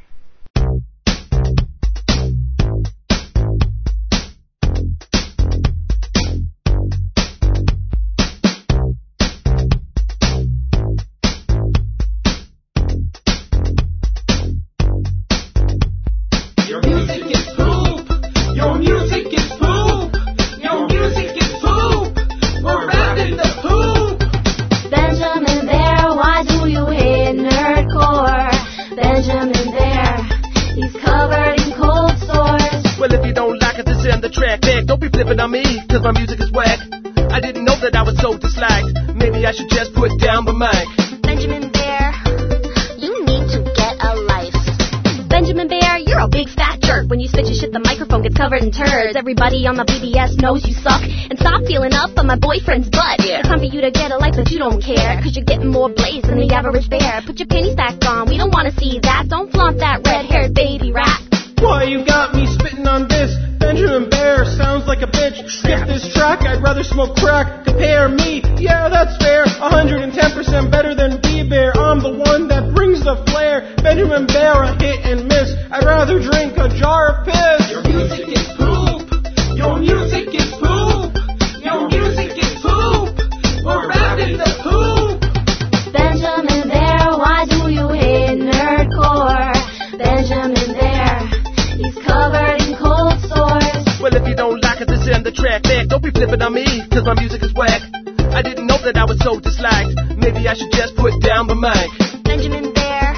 On me, cause my music is whack. I didn't know that I was so disliked. Maybe I should just put down the mic. Benjamin Bear, you need to get a life. Benjamin Bear, you You're a big fat jerk. When you spit your shit, the microphone gets covered in turds. Everybody on the B B S knows you suck. And stop feeling up on my boyfriend's butt. Yeah. It's time for you to get a life, but you don't care. Cause you're getting more blaze than the average bear. Put your pennies back on, we don't wanna see that. Don't flaunt that red-haired baby rap. Why you got me spitting on this? Benjamin Bear sounds like a bitch. Skip this track, I'd rather smoke crack. Compare me, yeah, that's fair. one hundred ten percent better than B-Bear. I'm the one that brings the flair. Benjamin Bear, a hit and miss. I'd rather drink a jar of piss. Your music is poop. Your music is poop. Your music is poop. We're rapping the poop. Benjamin Bear, why do you hate nerdcore? Benjamin Bear, he's covered in cold sores. Well, if you don't like it, this in the track back. Don't be flipping on me, cause my music is whack. I didn't know that I was so disliked. Maybe I should just put down the mic. Benjamin Bear,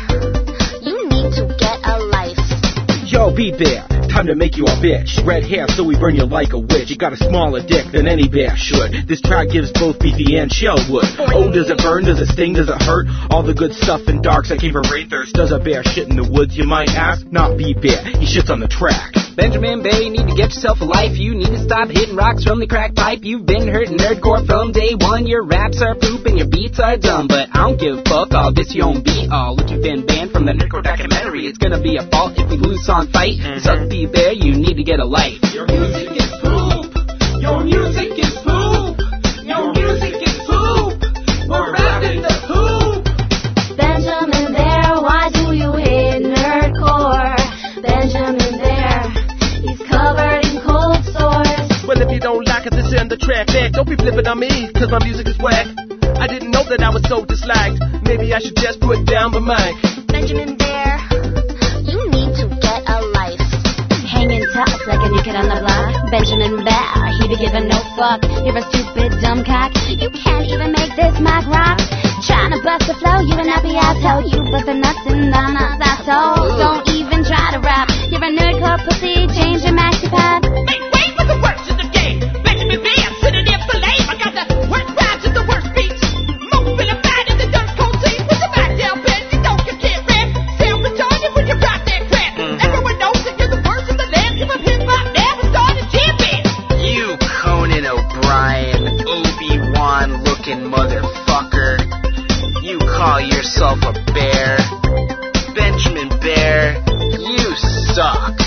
you need to get a life. Yo, B-Bear, time to make you a bitch. Red hair, so we burn you like a witch. You got a smaller dick than any bear should. This track gives both beefy and shellwood. Oh, does it burn? Does it sting? Does it hurt? All the good stuff in darks that came from Rainthirst. Does a bear shit in the woods, you might ask? Not B-Bear, he shits on the track. Benjamin Bear, you need to get yourself a life. You need to stop hitting rocks from the crack pipe. You've been hurting nerdcore from day one. Your raps are poop and your beats are dumb. But I don't give a fuck, all this you don't be all. Look, you've been banned from the nerdcore documentary. It's gonna be a fault if we lose on fight. Mm-hmm. Suck B-Bear, you need to get a life. Your music is poop. Your music is poop. Your music is poop. We're rapping the poop. Benjamin Bear, why do you hate nerdcore? Benjamin Bear, he's covered in cold sores. Well, if you don't like it, this in the track back. Don't be flipping on me, cause my music is whack. I didn't know that I was so disliked. Maybe I should just put down the mic. Benjamin Bear, you need to get a life. Hanging tough like a new kid on the block. Benjamin Bear, he be giving no fuck. You're a stupid dumb cock. You can't even make this mic rock. Trying to bust the flow, you're an happy asshole. You bust the nuts and the nuts, that's all. Don't even try to rap. You're a nerdcore pussy, change your maxi pad. Make way for the worst in the game. Benjamin Bear, sitting there for lame. I got the worst rhymes and the worst beats. Moving a bad in the dirt cold team. Put your back down, Ben, you don't you can't rap. Sound retarded when you rock that crap. Mm-hmm. Everyone knows that you're the worst in the land. Give up hip-hop, never started champion. You Conan O'Brien, Obi-Wan looking motherfucker. You call yourself a bear. Benjamin Bear, you suck.